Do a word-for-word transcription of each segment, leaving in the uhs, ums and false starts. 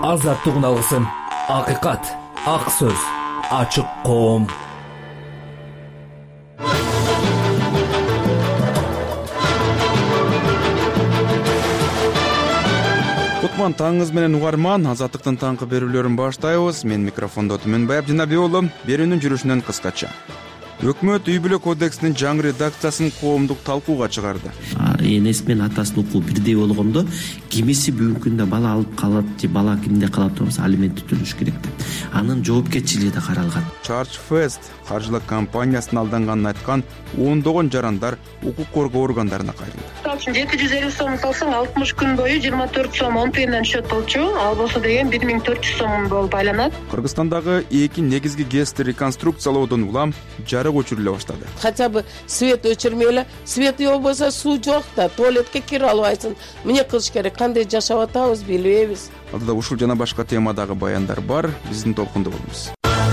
Азаттыгын алгысым, акыйкат, ак сөз, ачык коом. Кутман таңыңыз менен угарман, азаттыктын таңкы берүүлөрүн баштайбыз. Мен микрофондо Түмөнбай Абдинабий уулу. Берүүнүн жүрүшүнөн кыскача. Өкмөт үй бүлө кодексинин жаңы редакциясын коомдук талкууга чыгарды. Энеси менен атасынын укугу бирдей болгондо кимиси бүгүнкү күндө бала алып калат же бала кимде калат болсо алимент төлөш керек деп. Анын жоопкерчилиги да каралган. Charge Fest каржылык компаниясына алданганын айткан ондогон жарандар укук коргоо органдарына кайрылды. жети жүз элүү сом салсаң алтымыш күн бою жыйырма төрт сом он тыйындан счет болчу. Ал болсо деген бир миң төрт жүз сом болуп айланат. Кыргызстандагы эки негизги ГЭСти реконструкциялоодон улам жарык өчүрүлө баштады. Хотя бы свет өчүрмөйлө, свет болбосо суу жок да, туалетке кире албайсың. Эмне кылыш керек, кандай жашап атабыз билбейбиз. Алдыда ушул жана башка темадагы баяндар бар, биздин толкунда болуңуз.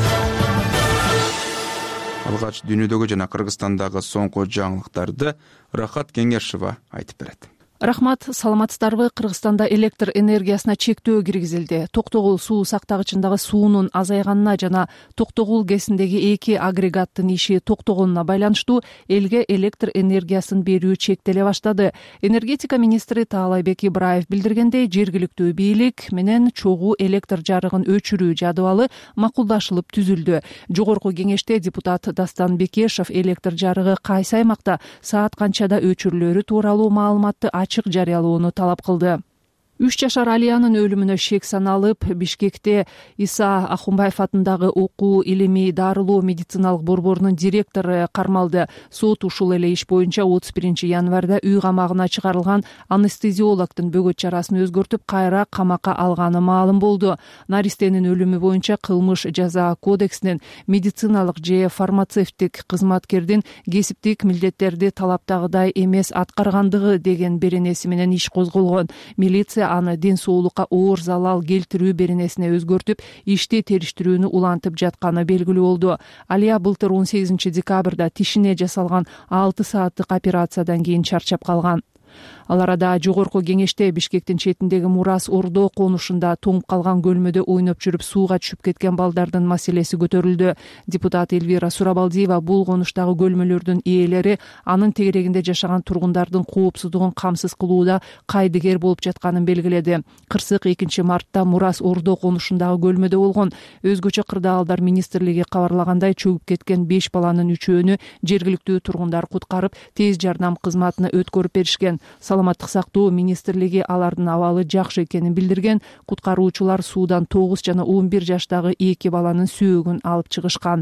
Алгач дүйнөдөгү жана Кыргызстандагы соңку жаңылыктарды Рахат Кеңешова айтып берет. Рахмат, саламатсыздарбы? Кыргызстанда электр энергиясына чектөө киргизилди. Токтогул суу сактагычындагы суунун азайганына жана Токтогул ГЭСиндеги эки агрегаттын иши токтогонуна байланыштуу элге электр энергиясын берүү чектеле баштады. Энергетика министри Таалайбек Ибраев билдиргендей, жергиликтүү бийлик менен чогуу электр жарыгын өчүрүү жадыбалы макулдашылып түзүлдү. Жогорку кеңеште депутат Дастан Бекешев электр жарыгы кайсы аймакта саат канчада өчүрүлөрү тууралуу маалыматты ачык жарыялоону талап кылды. Үч жашар Алиянын өлүмүнө шек саналып, Бишкекте Иса Ахунбаев атындагы окуу илимий дарылоо медициналык борборунун директору кармалды. Сот ушул эле иш боюнча отуз биринчи январда үй камагына чыгарылган анестезиологдун бөгөт чарасын өзгөртүп, кайра камакка алганы маалым болду. Наристенин өлүмү боюнча кылмыш жаза кодексинин медициналык же фармацевтик кызматкердин кесиптик милдеттерди талаптагыдай эмес аткаргандыгы деген беренеси менен иш козголгон. Милиция аны ден соолукка оор залал келтирүү беренесине өзгөртүп, ишти териштирүүнү улантып жатканы белгилүү болду. Алия былтыр он сегизинчи декабрда тишине жасалган алты сааттык операциядан кийин чарчап калган. Ал арада жогорку кеңеште Бишкектин четиндеги Мурас Ордо конушунда тоңуп калган көлмөдө ойноп жүрүп сууга түшүп кеткен балдардын маселеси көтөрүлдү. Депутат Элвира Сурабалдиева бул конуштагы көлмөлөрдүн ээлери анын тегерегинде жашаган тургундардын коопсуздугун камсыз кылууда кайдыгер болуп жатканын белгиледи. Кырсык экинчи мартта Мурас Ордо конушундагы көлмөдө болгон. Өзгөчө кырдаалдар министрлиги кабарлагандай, чөгүп кеткен беш баланын үчөөнү жергиликтүү тургундар куткарып, тез жардам кызматына өткөрүп беришкен. Саламаттык сактоо министрлиги алардын абалы жакшы экенин билдирген. Куткаруучулар суудан тогуз жана он бир жаштагы эки баланын сөөөгүн алып чыгышкан.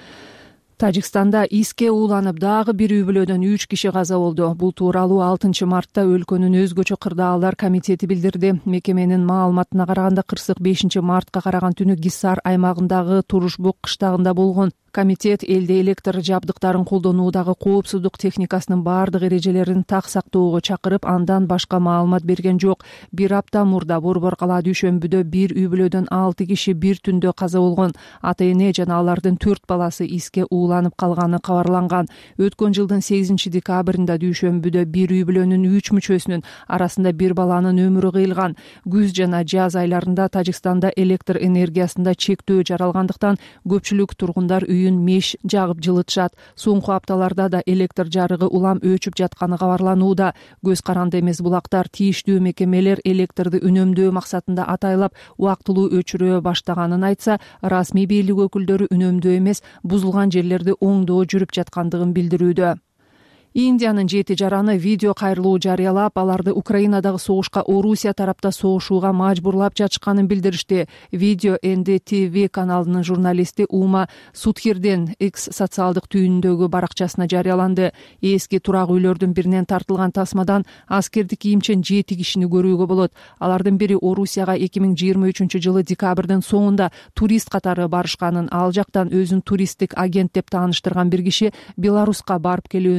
Тажикстанда иске ууланып дагы бир үй бүлөдөн үч киши каза болду. Бул тууралуу алтынчы мартта өлкөнүн өзгөчө кырдаалдар комитети билдирди. Мекеменин маалыматына караганда, кырсык бешинчи мартка караган түнү Гиссар аймагындагы Турушбук кыштагында болгон. Комитет элде электр жабдыктарын колдонуудагы коопсуздук техникасынын бардык эрежелерин так сактоого чакырып, андан башка маалымат берген жок. Бир апта мурда Борбор кала дүйшөмбүдө бир үй бүлөдөн алты киши бир түндө каза болгон. Ата-эне жана алардын төрт баласы иске ууланып калганы кабарланган. Өткөн жылдын сегизинчи декабрында дүйшөмбүдө бир үй бүлөнүн үч мүчөсүнүн арасында бир баланын өмүрү кыйылган. Күз жана жаз айларында Тажикстанда электр энергиясында чектөө жаралгандыктан көпчүлүк тургундар үйүн меш жагып жылытышат. Соңку апталарда да электр жарыгы улам өчүп жатканы кабарланууда. Көз каранды эмес булактар тийиштүү мекемелер электрди үнөмдөө максатында атайлап убактылуу өчүрө баштаганын айтса, расмий бийлик өкүлдөрү үнөмдөө эмес, бузулган жерлерди оңдоо жүрүп жаткандыгын билдирүүдө. Индиянын жети жараны видео кайрылуу жарыялап, аларды Украинадагы согушка Орусия тарапта согушууга мажбурлап жатышканын билдиришти. Видео Эн Ди Ти Ви каналынын журналисти Ума Судхирден X социалдык түйүнүндөгү баракчасына жарыяланды. Эски турак үйлөрдүн биринен тартылган тасмадан аскердик кийимчен жети кишини көрүүгө болот. Алардын бири Орусияга эки миң жыйырма үчүнчү жылы декабрдын соңунда турист катары барышканын, ал жактан өзүн туристтик агент деп тааныштырган бир киши Беларуска барып келүүнү сунуш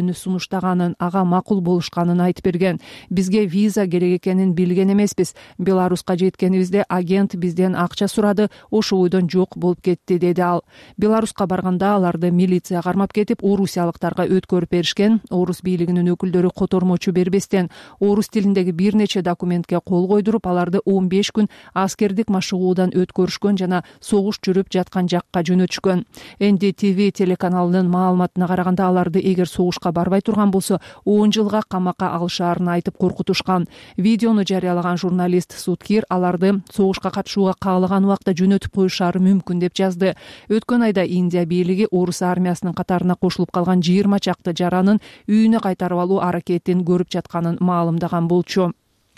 сунуштаганын, ага макул болушканын айтып берген. Бизге виза керек экенин билген эмеспиз. Беларуска жеткенибизде агент бизден акча сурады, ошол ойдон жок болуп кетти, деди ал. Беларуска барганда аларды милиция кармап кетип, орусиялыктарга өткөрүп беришкен. Орус бийлигинин өкүлдөрү котормочу бербестен орус тилиндеги бир нече документке кол койдуруп, аларды он беш күн аскердик машыгуудан өткөрүшкөн жана согуш жүрүп жаткан жакка жөнөтүшкөн. эн ди ти ви телеканалынын маалыматына караганда, аларды эгер согушка барбай турган болсо он жылга камакка алышаарын айтып коркутушкан. Видеону жарыялаган журналист Суткир аларды согушка катышууга каалаган убакта жөнөтүп коюшаары мүмкүн деп жазды. Өткөн айда Индия бийлиги орус армиясынын катарына кошулуп калган жыйырма чакты жаранын үйүнө кайтарып алуу аракетин көрүп жатканын маалымдаган болчу.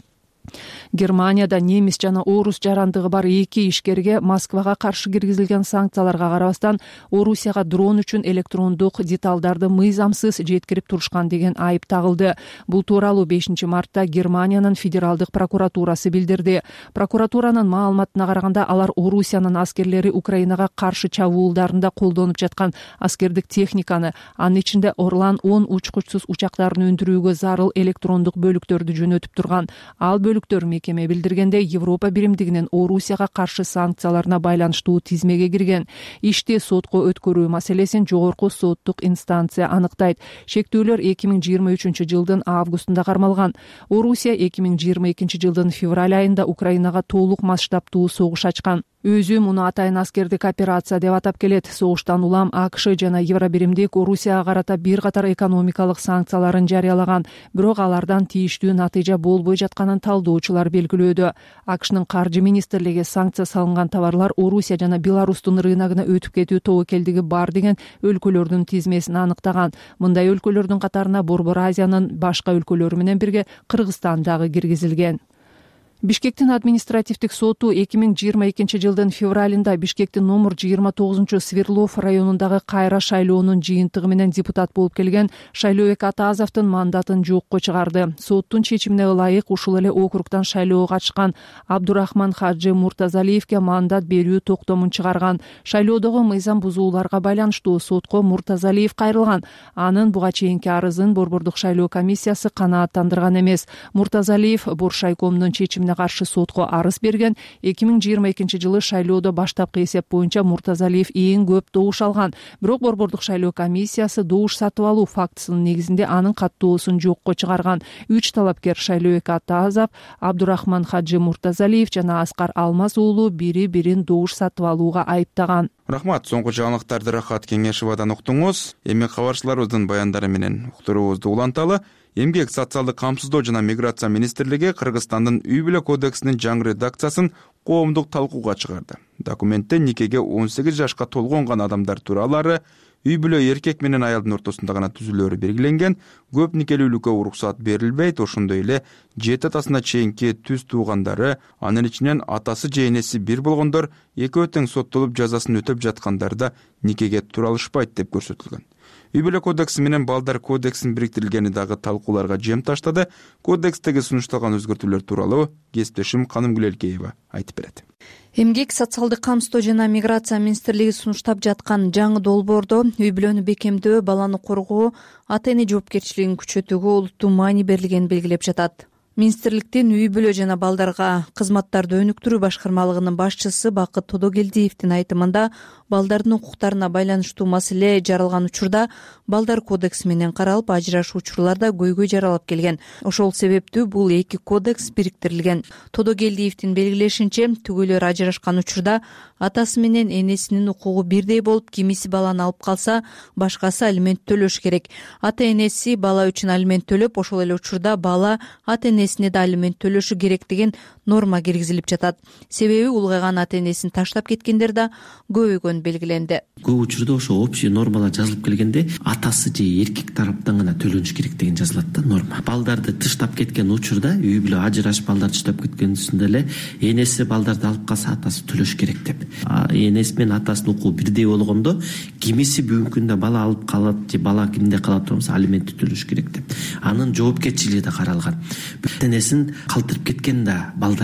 Германияда немис жана орус жарандыгы бар эки ишкерге Москвага каршы киргизилген санкцияларга карабастан Орусияга дрон үчүн электрондук деталдарды мыйзамсыз жеткирип турушкан деген айып тагылды. Бул тууралуу бешинчи мартта Германиянын федералдык прокуратурасы билдирди. Прокуратуранын маалыматына караганда, алар Орусиянын аскерлери Украинага каршы чабуулдарында колдонуп жаткан аскердик техниканы, анын ичинде Орлан он учкучсуз учактарын өндүрүүгө зарыл электрондук бөлүктөрдү жөнөтүп турган. Ал бөлүктөр мекеме билдиргенде Европа биримдигинин Орусияга каршы санкцияларына байланыштуу тизмеге кирген. Ишти сотко өткөрүү маселесин жогорку соттук инстанция аныктайт. Шектүүлөр эки миң жыйырма үчүнчү жылдын августунда кармалган. Орусия эки миң жыйырма экинчи жылдын февраль айында Украинага толук масштабтуу согуш ачкан. Өзү муну атайын аскердик операция деп атап келет. Согуштан улам АКШ жана Евробиримдик Орусияга карата бир катар экономикалык санкцияларын жарыялаган, бирок алардан тийиштүү натыйжа болбой жатканын талдоочулар белгилөөдө. АКШнын каржы министрлиги санкция салынган товарлар Орусия жана Беларустун рыногуна өтүп кетүү тобокелдиги бар деген өлкөлөрдүн тизмесин аныктаган. Мындай өлкөлөрдүн катарына Борбор Азиянын башка өлкөлөрү менен бирге Кыргызстан дагы киргизилген. Бишкектин административдик соту эки миң жыйырма экинчи жылдын февралында Бишкектин номер жыйырма тогузунчу Сверлов районундагы кайра шайлоонун жыйынтыгы менен депутат болуп келген Шайлообек Атазовдун мандатын жокко чыгарды. Соттун чечимине ылайык ушул эле округдан шайлоого катышкан Абдурахман Хаджи Муртазалиевге мандат берүү токтомун чыгарган. Шайлоодогу мыйзам бузууларга байланыштуу сотко Муртазалиев кайрылган. Анын буга чейинки арызын Борбордук шайлоо комиссиясы канааттандырган эмес. Муртазалиев Боршайкомдун чечимине каршы сотко арыз берген. эки миң жыйырма экинчи жылы шайлоодо баштапкы эсеп боюнча Муртазалиев эң көп добуш алган. Бирок Борбордук шайлоо комиссиясы добуш сатып алуу фактысынын негизинде анын каттоосун жокко чыгарган. Үч талапкер Шайлообек Атазов, Абдурахман Хаджи Муртазалиев жана Аскар Алмаз уулу бири-бирин добуш сатып алууга айыптаган. Рахмат, соңку жаңылыктарды Рахат Кеңешевадан уктуңуз. Эми кабарчыларыбыздын баяндары менен уктуруубузду уланталы. Эмгек социалдык камсыздоо жана миграция министрлиги Кыргызстандын үй бүлө кодексинин жаңы редакциясын коомдук талкууга чыгарды. Документте никеге он сегиз жашка толгонгон адамдар тууралуу үй бүлө эркек менен аялдын ортосунда гана түзүлөөрү белгиленген, көп никелүүлүккө уруксат берилбейт, ошондой эле жети атасына чейинки түз туугандары, анын ичинен атасы же энеси бир болгондор экөө тең соттолуп жазасын өтөп жаткандарда никеге туралышпайт деп көрсөтүлгөн. Үй бүлө кодекси менен балдар кодексин бириктирилгени дагы талкууларга жем таштады. Кодекстеги сунушталган өзгөртүүлөр тууралуу кесиптешим Канымгүл Элкеева айтып берет. Эмгек социалдык камсыздоо жана миграция министрлиги сунуштап жаткан жаңы долбоордо үй бүлөнү бекемдөө, баланы коргоо, ата эне жоопкерчилигин күчөтүүгө олуттуу маани берилгенин белгилеп жатат. Министрликтин үй бүлө жана балдарга кызматтарды өнүктүрүү башкармалыгынын башчысы Бакыт Тодогелдиевдин айтымында, балдардын укуктарына байланыштуу маселе жаралган учурда балдар кодекси менен каралып, ажырашуу учурларда көйгөй жаралып келген. Ошол себептүү бул эки кодекс бириктирилген. Тодогелдиевдин белгилешинче, түгөлөр ажырашкан учурда атасы менен энесинин укугу бирдей болуп, кимиси баланы алып калса, башкасы алимент төлөш керек. Ата энеси бала үчүн алимент төлөп, ошол эле учурда бала ата энесине да алимент төлөшү керек деген норма киргизилип жатат. Себеби улгайган ата энесин таштап кеткендер да көбөйгөн белгиленди. Көп учурда ошо общий нормалар жазылып келгенде атасы же эркек тараптан гана төлөнүш керек деген жазылат да норма. Балдарды тыштап кеткен учурда, үй бүлө ажырашып балдарды тыштап кеткенсинде эле энеси балдарды алып калса атасы төлөш керек деп. Энеси менен атасынын укугу бирдей болгондо, кимиси бүгүнкү күндө бала алып калат же бала кимде калат турса алиментти төлөш керек деп. Анын жоопкерчилиги да каралган. Энесин калтырып кеткен да балдар бар.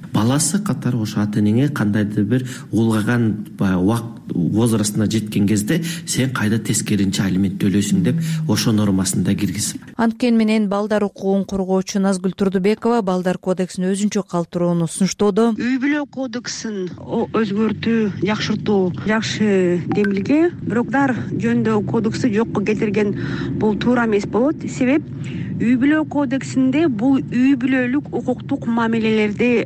баласы катары ошо ата энеңе кандайдыр бир улгайган баягы убакыт возрастына жеткен кезде сен кайда тескеринче алимент төлөйсүң деп ошо нормасын да киргизип. Анткени менен балдар укугун коргоочу Назгүл Турдубекова балдар кодексин өзүнчө калтырууну сунуштоодо. Үй бүлө кодексин өзгөртүү, жакшыртуу жакшы демилге, бирок дар жөнүндө кодексти жокко кетирген бул туура эмес болот. Себеп үй бүлө кодексинде бул үй бүлөлүк укуктук мамилелерди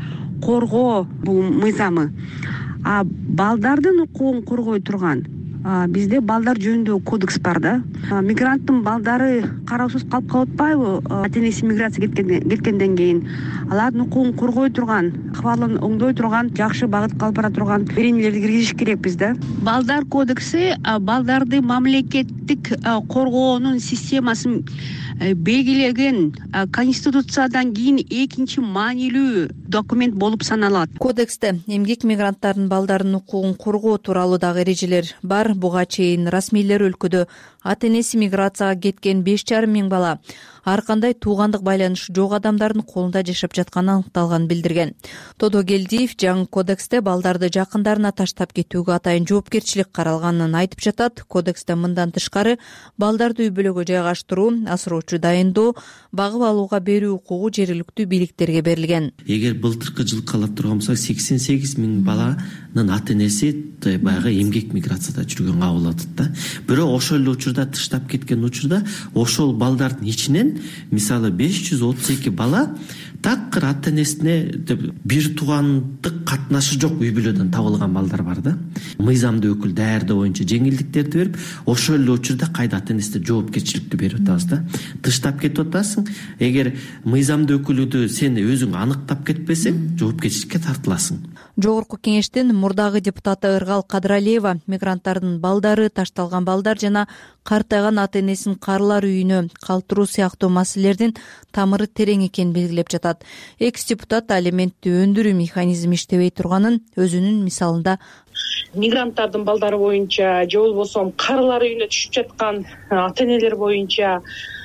коргоо бул мыйзамы. А балдардын укугун коргой турган бизде балдар жөнүндө кодекс бар да. Мигранттын балдары кароосуз калып калып атпайбы? Ата энеси миграция кеткенден кийин алардын укугун коргой турган, акыбалын оңдой турган, жакшы багытка алып бара турган беренелерди киргизиш керекпиз да. Балдар кодекси балдарды мамлекеттик коргоонун системасын белгилеген конституциядан кийин экинчи маанилүү документ болуп саналат. Кодексте эмгек мигранттардын балдарынын укугун коргоо тууралуу дагы эрежелер бар. Буга чейин расмийлер өлкөдө ата энеси миграцияга кеткен беш жарым миң бала ар кандай туугандык байланышы жок адамдардын колунда жашап жатканы аныкталганын билдирген. Тодогелдиев жаңы кодексте балдарды жакындарына таштап кетүүгө атайын жоопкерчилик каралганын айтып жатат. Кодексте мындан тышкары балдарды үй бүлөгө жайгаштыруу, асыроочу дайындоо, багып алууга берүү укугу жергиликтүү бийликтерге берилген. Эгер былтыркы жылы калап турган болсок сексен сегиз миң баланын ата энеси баягы эмгек миграцияда жүргөн кабыл атат да. Бирок ошол эле учурда тыштап кеткен учурда ошол балдардын ичинен мисалы беш жүз отуз эки бала такыр ата энесине бир туугандык катнашы жок үй бүлөдөн табылган балдар бар да. Мыйзамдуу өкүл даярдоо боюнча жеңилдиктерди берип, ошол эле учурда кайда ата энесине жоопкерчиликти берип атабыз да. Тыштап кетип атасың, эгер мыйзамдуу өкүлүдү сен өзүң аныктап кетпесең, жоопкерчиликке тартыласың. Жогорку кеңештин мурдагы депутаты Ыргал Кадыралиева мигранттардын балдары, ташталган балдар жана картайган ата энесин карылар үйүнө калтыруу сыяктуу маселелердин тамыры терең экенин белгилеп жатат. Экс депутат алиментти өндүрүү механизми иштебей турганын өзүнүн мисалында мигранттардын балдары боюнча же болбосо карылар үйүнө түшүп жаткан ата энелер боюнча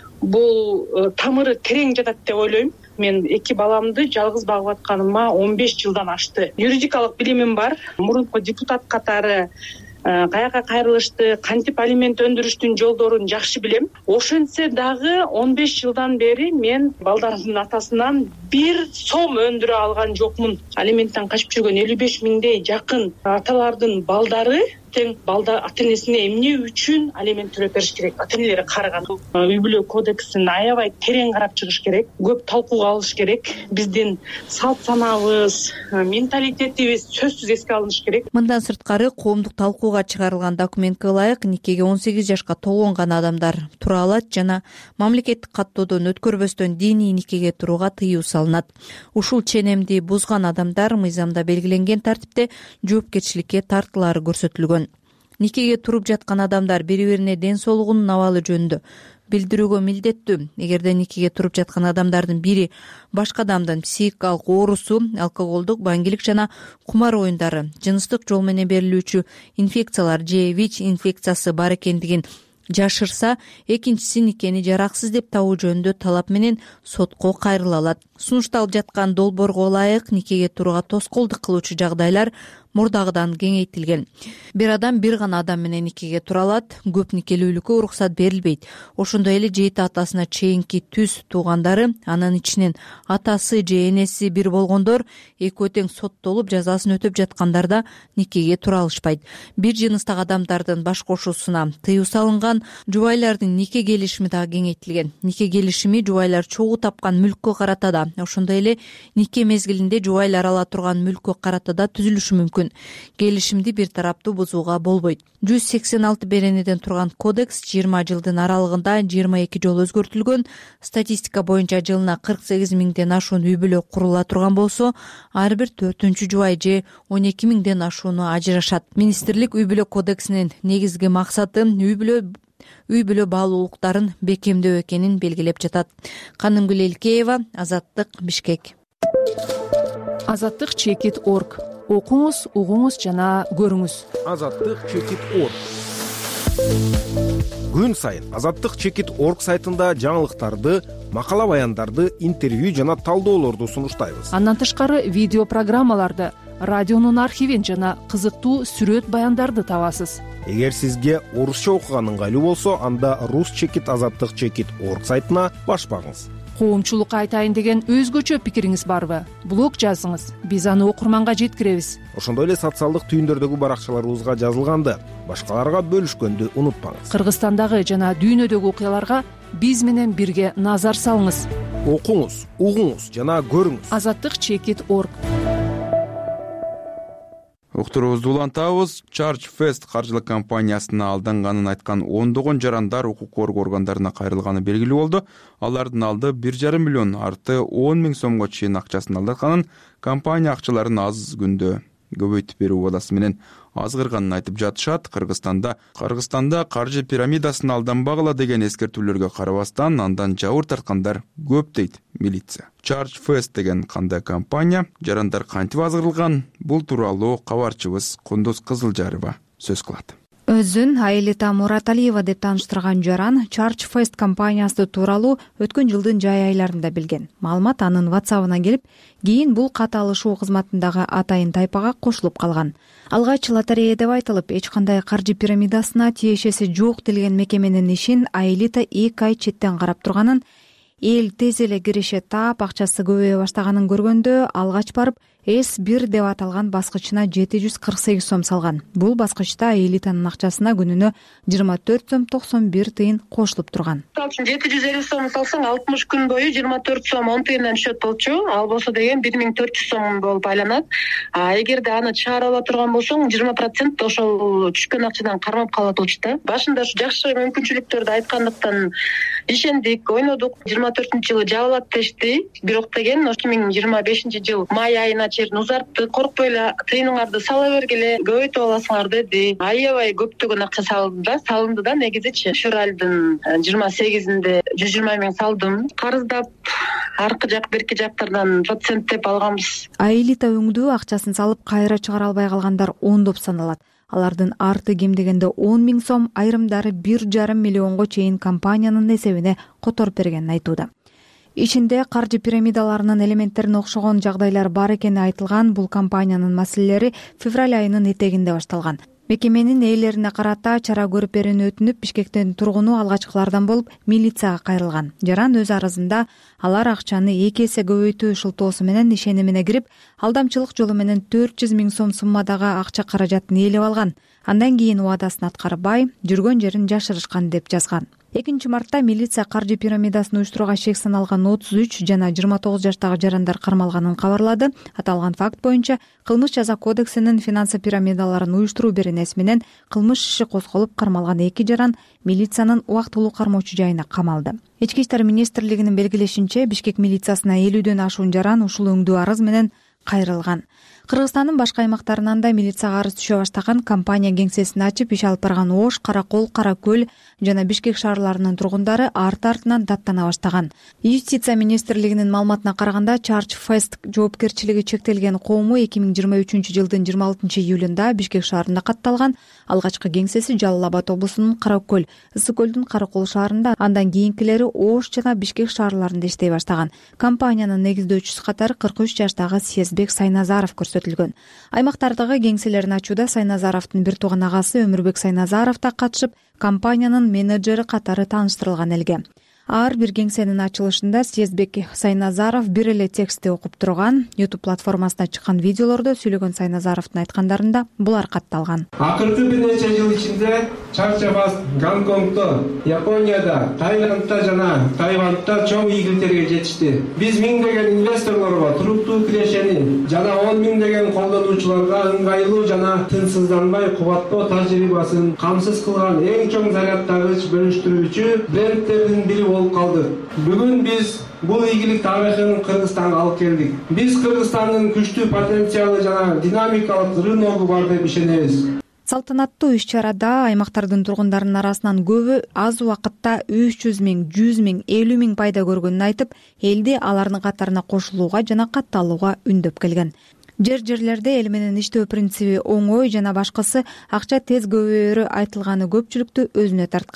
бул тамыры терең жатат деп ойлойм. Мен эки баламды жалгыз багып атканыма он беш жылдан ашты. Юридикалык билимим бар. Мурунку депутат катары каяка кайрылышты, кантип алимент өндүрүштүн жолдорун жакшы билем. Ошентсе дагы он беш жылдан бери мен балдарымдын атасынан бир сом өндүрө алган жокмун. Алименттен качып жүргөн элүү беш миңдей жакын аталардын балдары тең балдар ата энесине эмне үчүн алимент төлөп бериш керек? Ата энелери карыган. Үй бүлө кодексин аябай терең карап чыгыш керек. Көп талкууга алыш керек. Биздин салт санабыз, менталитетибиз сөзсүз эске алыныш керек. Мындан сырткары коомдук талкууга чыгарылган документке ылайык никеге он сегиз жашка толгон адамдар тура алат жана мамлекеттик каттоодон өткөрбөстөн диний никеге турууга тыюу салынат. Ушул ченемди бузган адамдар мыйзамда белгиленген тартипте жоопкерчиликке тартылары көрсөтүлгөн. Никеге туруп жаткан адамдар бири-бирине ден соолугунун абалы жөнүндө билдирүүгө милдеттүү. Эгерде никеге туруп жаткан адамдардын бири башка адамдын психикалык оорусу, алкоголдук, баңгилик жана кумар оюндары, жыныстык жол менен берилүүчү инфекциялар же ВИЧ инфекциясы бар экендигин жашырса, экинчиси никени жараксыз деп табуу жөнүндө талап менен сотко кайрыла алат. Сунушталып жаткан долбоорго ылайык никеге турууга тоскоолдук кылуучу жагдайлар мурдагыдан кеңейтилген. Бир адам бир гана адам менен никеге тура алат, көп никелүүлүккө уруксат берилбейт. Ошондой эле жети атасына чейинки түз туугандары, анын ичинен атасы же энеси бир болгондор экөө тең соттолуп жазасын өтөп жаткандарда никеге тура алышпайт. Бир жыныстагы адамдардын баш кошуусуна тыюу салынган, жубайлардын нике келишими дагы кеңейтилген. Нике келишими жубайлар чогуу тапкан мүлккө карата да, ошондой эле нике мезгилинде жубайлар ала турган мүлккө карата да түзүлүшү мүмкүн. Келишимди бир тараптуу бузууга болбойт. жүз сексен алты беренеден турган кодекс жыйырма жылдын аралыгында жыйырма эки жолу өзгөртүлгөн. Статистика боюнча жылына кырк сегиз миңден ашуун үй бүлө курула турган болсо, ар бир төртүнчү жубай же он эки миңден ашууну ажырашат. Министрлик үй бүлө кодексинин негизги максаты үй бүлө үй бүлө баалуулуктарын бекемдөө экенин белгилеп жатат. Канымгүл Элкеева, Азаттык, Бишкек. Азаттык чекит точка орг. Окуңуз, угуңуз жана көрүңүз. Азаттык чекит точка орг. күн сайын азаттык чекит точка орг сайтында жаңылыктарды, макала баяндарды, интервью жана талдоолорду сунуштайбыз. Андан тышкары видео программаларды, радионун архивин жана кызыктуу сүрөт баяндарды табасыз. Эгер сизге орусча окуган ыңгайлуу болсо, анда рус чекит азаттык чекит точка орг сайтына баш багыңыз. Коомчулукка айтайын деген өзгөчө пикириңиз барбы? Блог жазыңыз, биз аны окурманга жеткиребиз. Ошондой эле социалдык түйүндөрдөгү баракчаларыбызга жазылганды, башкаларга бөлүшкөндү унутпаңыз. Кыргызстандагы жана дүйнөдөгү окуяларга биз менен бирге назар салыңыз. Окуңуз, угуңуз жана көрүңүз. азаттык чекит точка орг. Уктуруубузду улантабыз. Charge Fest каржылык компаниясына алданганын айткан ондогон жарандар укук коргоо органдарына кайрылганы белгилүү болду. Алардын алды бир жарым миллион, арты он миң сомго чейин акчасын алдатканын, компания акчаларын аз күндө көбөйтүп берүү убадасы менен азгырганын айтып жатышат. Кыргызстанда Кыргызстанда каржы пирамидасына алданбагыла деген эскертүүлөргө карабастан андан жабыр тарткандар көп дейт милиция. Charge Fest деген кандай компания, жарандар кантип азгырылган? Бул тууралуу кабарчыбыз Кундуз Кызылжарова сөз кылат. Өзүн Аэлита Мураталиева деп тааныштырган жаран Charge Fest компаниясы тууралуу өткөн жылдын жай айларында билген. Маалымат анын WhatsApp-ына келип, кийин бул кат алышуу кызматындагы атайын тайпага кошулуп калган. Алгач лотерея деп айтылып, эч кандай каржы пирамидасына тиешеси жок делген мекеменин ишин Аэлита эки ай четтен карап турганын, эл тез эле киреше таап акчасы көбөйө баштаганын көргөндө алгач барып эс бир деп аталган баскычына жети жүз кырк сегиз сом салган. Бул баскычта Аэлитанын акчасына күнүнө жыйырма төрт сом токсон бир тыйын кошулуп турган. жети жүз элүү сом салсаң алтымыш күн бою жыйырма төрт сом он тыйындан түшөт болчу. Ал болсо деген бир миң төрт жүз сом болуп айланат. А эгерде аны чыгара ала турган болсоң жыйырма процент ошол түшкөн акчадан кармап калат болчу да. Башында ушу жакшы мүмкүнчүлүктөрдү айткандыктан ишендик, ойнодук. жыйырма төртүнчү жылы жабылат дешти. Бирок деген эки миң жыйырма бешинчи жыл май айына чейин узартты. Коркпой эле тыйыныңарды сала бергиле, көбөйтүп аласыңар деди. Аябай көптөгөн акча салынды да, салынды да негизичи. Февралдын жыйырма сегизинде жүз жыйырма миң салдым. Карыздап аркы жак берки жактардан проценттеп алганбыз. Аэлита өңдүү акчасын салып кайра чыгара албай калгандар ондоп саналат. Алардын арты кем дегенде он миң сом, айрымдары бир жарым миллионго чейин компаниянын эсебине которуп бергенин айтууда. Ичинде каржы пирамидаларынын элементтерине окшогон жагдайлар бар экени айтылган. Бул компаниянын маселелери февраль айынын этегинде башталган. Мекеменин ээлерине карата чара көрүп берүүнү өтүнүп, Бишкектин тургуну алгачкылардан болуп милицияга кайрылган. Жаран өз арызында алар акчаны эки эсе көбөйтүү шылтоосу менен ишенимине кирип, алдамчылык жолу менен төрт жүз миң сом суммадагы акча каражатын ээлеп алган. Андан кийин убадасын аткарбай, жүргөн жерин жашырышкан деп жазган. экинчи мартта милиция каржы пирамидасын уюштурууга шек саналган отуз үч жана жыйырма тогуз жаштагы жарандар кармалганын кабарлады. Аталган факт боюнча кылмыш жаза кодексинин финансы пирамидаларын уюштуруу беренеси менен кылмыш иши козголуп, кармалган эки жаран милициянын убактылуу кармоочу жайына камалды. Ички иштер министрлигинин белгилешинче, Бишкек милициясына элүүдөн ашуун жаран ушул өңдүү арыз менен кайрылган. Кыргызстандын башка аймактарынан да милицияга арыз түшө баштаган. Компания кеңсесин ачып иш алып барган Ош, Каракол, Каракөл жана Бишкек шаарларынын тургундары арты артынан даттана баштаган. Юстиция министрлигинин маалыматына караганда, Charge Fest жоопкерчилиги чектелген коому эки миң жыйырма үчүнчү жылдын жыйырма алтынчы июлунда Бишкек шаарында катталган. Алгачкы кеңсеси Жалал Абад облусунун Каракөл, Ысык көлдүн Каракол шаарында, андан кийинкилери Ош жана Бишкек шаарларында иштей баштаган. Компаниянын негиздөөчүсү катары кырк үч жаштагы Сезбек Сайназаров көрсөтүлгөн. Аймактардагы кеңселерин ачууда Сайназаровдун бир тууган агасы Өмүрбек Сайназаров да катышып, компаниянын менеджери катары тааныштырылган элге. Ар бир кеңсенин ачылышында Сезбек Сайназаров бир эле текстти окуп турган. YouTube платформасына чыккан видеолордо сүйлөгөн Сайназаровдун айткандарында булар катталган. Акыркы бир нече жыл ичинде Charge Fest Гонконгдо, Японияда, Тайландда жана Тайвандда чоң ийгиликтерге жетишти. Биз миңдеген инвесторлорго туруктуу кирешени жана он миңдеген колдонуучуларга ыңгайлуу жана тынчсызданбай кубаттоо тажрыйбасын камсыз кылган эң чоң зарядтагыч бөлүштүрүүчү брендтердин бири болуп калдык. Бүгүн биз бул ийгилик тарыхын Кыргызстанга алып келдик. Биз Кыргызстандын күчтүү потенциалы жана динамикалык рыногу бар деп ишенебиз. Салтанаттуу иш-чарада аймактардын тургундарынын арасынан көбү аз убакытта үч жүз миң, жүз миң, элүү миң пайда көргөнүн айтып, элди алардын катарына кошулууга жана катталууга үндөп келген. Жер-жерлерде эл менен иштөө принциби оңой жана башкысы акча тез көбөйөрү айтылганы көпчүлүктү өзүнө тарткан.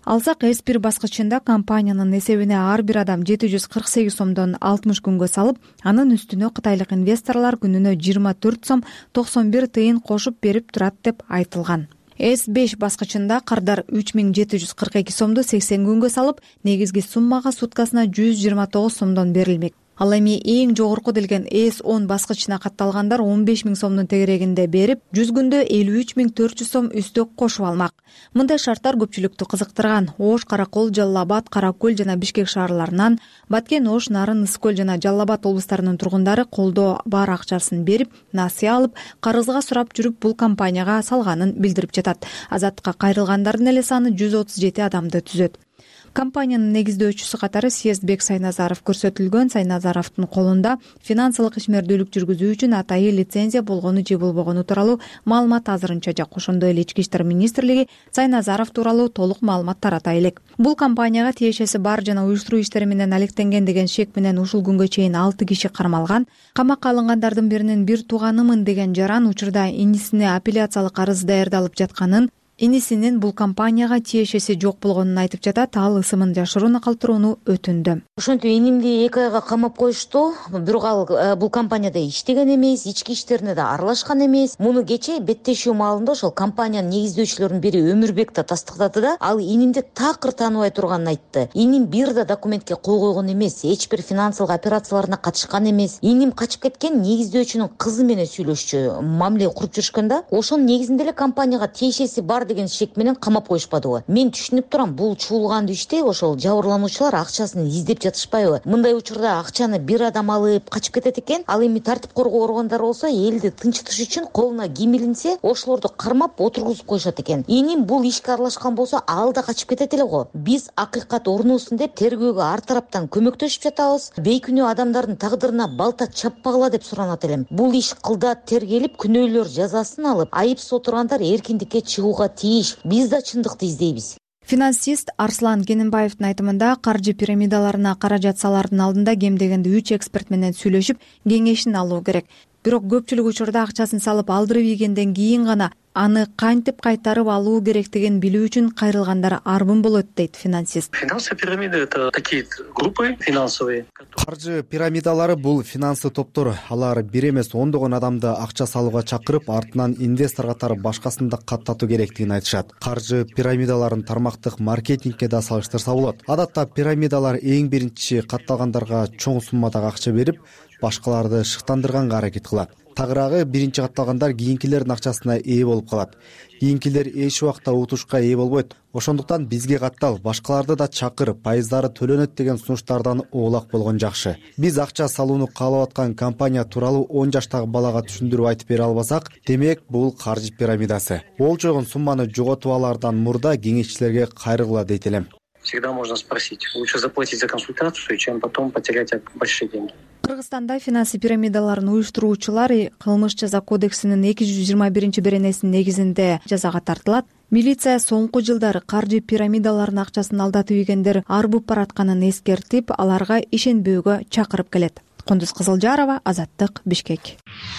алсак эс бир баскычында компаниянын эсебине ар бир адам жети жүз кырк сегиз сомдон алтымыш күнгө салып, анын үстүнө кытайлык инвесторлор күнүнө жыйырма төрт сом токсон бир тыйын кошуп берип турат деп айтылган. эс беш баскычында кардар үч миң жети жүз кырк эки сомду сексен күнгө салып, негизги суммага суткасына жүз жыйырма тогуз сомдон берилмек. Ал эми эң жогорку делген эс он баскычына катталгандар он беш миң сомдун тегерегинде берип, жүз күндө элүү үч миң төрт жүз сом үстөк кошуп алмак. Мындай шарттар көпчүлүктү кызыктырган. Ош, Каракол, Жалал Абад, Кара Көл жана Бишкек шаарларынан, Баткен, Ош, Нарын, Ысык көл жана Жалал Абад облустарынын тургундары колдоо бар акчасын берип, насыя алып, карызга сурап жүрүп бул компанияга салганын билдирип жатат. Азаттыкка кайрылгандардын эле саны жүз отуз жети адамды түзөт. Компаниянын негиздөөчүсү катары Съездбек Сайназаров көрсөтүлгөн. Сайназаровдун колунда финансылык ишмердүүлүк жүргүзүү үчүн атайы лицензия болгону же болбогону тууралуу маалымат азырынча жок. Ошондой эле Ички иштер министрлиги Сайназаров тууралуу толук маалымат тарата элек. Бул компанияга тиешеси бар жана уюштуруу иштери менен алектенген деген шек менен ушул күнгө чейин алты киши кармалган. Камакка алынгандардын биринин бир тууганымын деген жаран учурда инисине апелляциялык арыз даярдалып жатканын, инисинин бул компанияга тиешеси жок болгонун айтып жатат. Ал ысымын жашырууну калтырууну өтүндү. Ошентип энимди эки айга камап коюшту. Бирок ал бул компанияда иштеген эмес, ички иштерине да аралашкан эмес. Муну кечээ беттешүү маалында ошол компаниянын негиздөөчүлөрүнүн бири Өмүрбек да тастыктады да, ал инимди такыр тааныбай турганын айтты. Иним бир да документке кол койгон эмес, эч бир финансылык операцияларына катышкан эмес. Иним качып кеткен негиздөөчүнүн кызы менен сүйлөшчү, мамиле куруп жүрүшкөн да. Ошонун негизинде эле компанияга тиешеси бар деген шек менен камап коюшпадыбы. Мен түшүнүп турам, бул чуулган иште ошол жабырлануучулар акчасын издеп жатышпайбы. Мындай учурда акчаны бир адам алып качып кетет экен. Ал эми тартип коргоо органдары болсо, элди тынчытыш үчүн колуна ким илинсе, ошолорду кармап отургузуп коюшат экен. Иним бул ишке аралашкан болсо, ал да качып кетет эле го. Биз акыйкат орносун деп тергөөгө ар тараптан көмөктөшүп жатабыз. Бейкүнөө адамдардын тагдырына балта чаппагыла деп суранат элем. Бул иш кылдат тергелип, күнөөлөр жазасын алып, айыпсыз отургандар эркиндикке чыгууга тийиш. Биз да чындыкты издейбиз. Финансист Арслан Кененбаевдин айтымында, каржы пирамидаларына каражат салардын алдында кем дегенде үч эксперт менен сүйлөшүп, кеңешин алуу керек. Бирок көпчүлүк учурда акчасын салып алдырып ийгенден кийин гана аны кантип кайтарып алуу керектигин билүү үчүн кайрылгандар арбын болот, дейт финансист. Финансовые пирамиды — это такие группы финансовые. Каржы пирамидалары бул финансы топтор. Алар бир эмес ондогон адамды акча салууга чакырып, артынан инвестор катары башкасын да каттатуу керектигин айтышат. Каржы пирамидаларын тармактык маркетингке да салыштырса болот. Адатта пирамидалар эң биринчи катталгандарга чоң суммадагы акча берип, башкаларды шыктандырганга аракет кылат. Тагыраагы биринчи катталгандар кийинкилердин акчасына ээ болуп калат. Кийинкилер эч убакта утушка ээ болбойт. Ошондуктан бизге каттал, башкаларды да чакыр, пайыздары төлөнөт деген сунуштардан оолак болгон жакшы. Биз акча салууну каалап аткан компания тууралуу он жаштагы балага түшүндүрүп айтып бере албасак, демек бул каржы пирамидасы. Болчогон сумманы жоготуп алаардан мурда кеңешчилерге кайрылгыла, дейт элем. Всегда можно спросить. Лучше заплатить за консультацию, чем потом потерять большие деньги. Кыргызстанда финансы пирамидаларын уюштуруучулар кылмыш жаза кодексинин эки жүз жыйырма биринчи беренесинин негизинде жазага тартылат. Милиция соңку жылдары каржы пирамидаларынын акчасын алдатып ийгендер арбып баратканын эскертип, аларга ишенбөөгө чакырып келет. Кундуз Кызылжарова, Азаттык, Бишкек.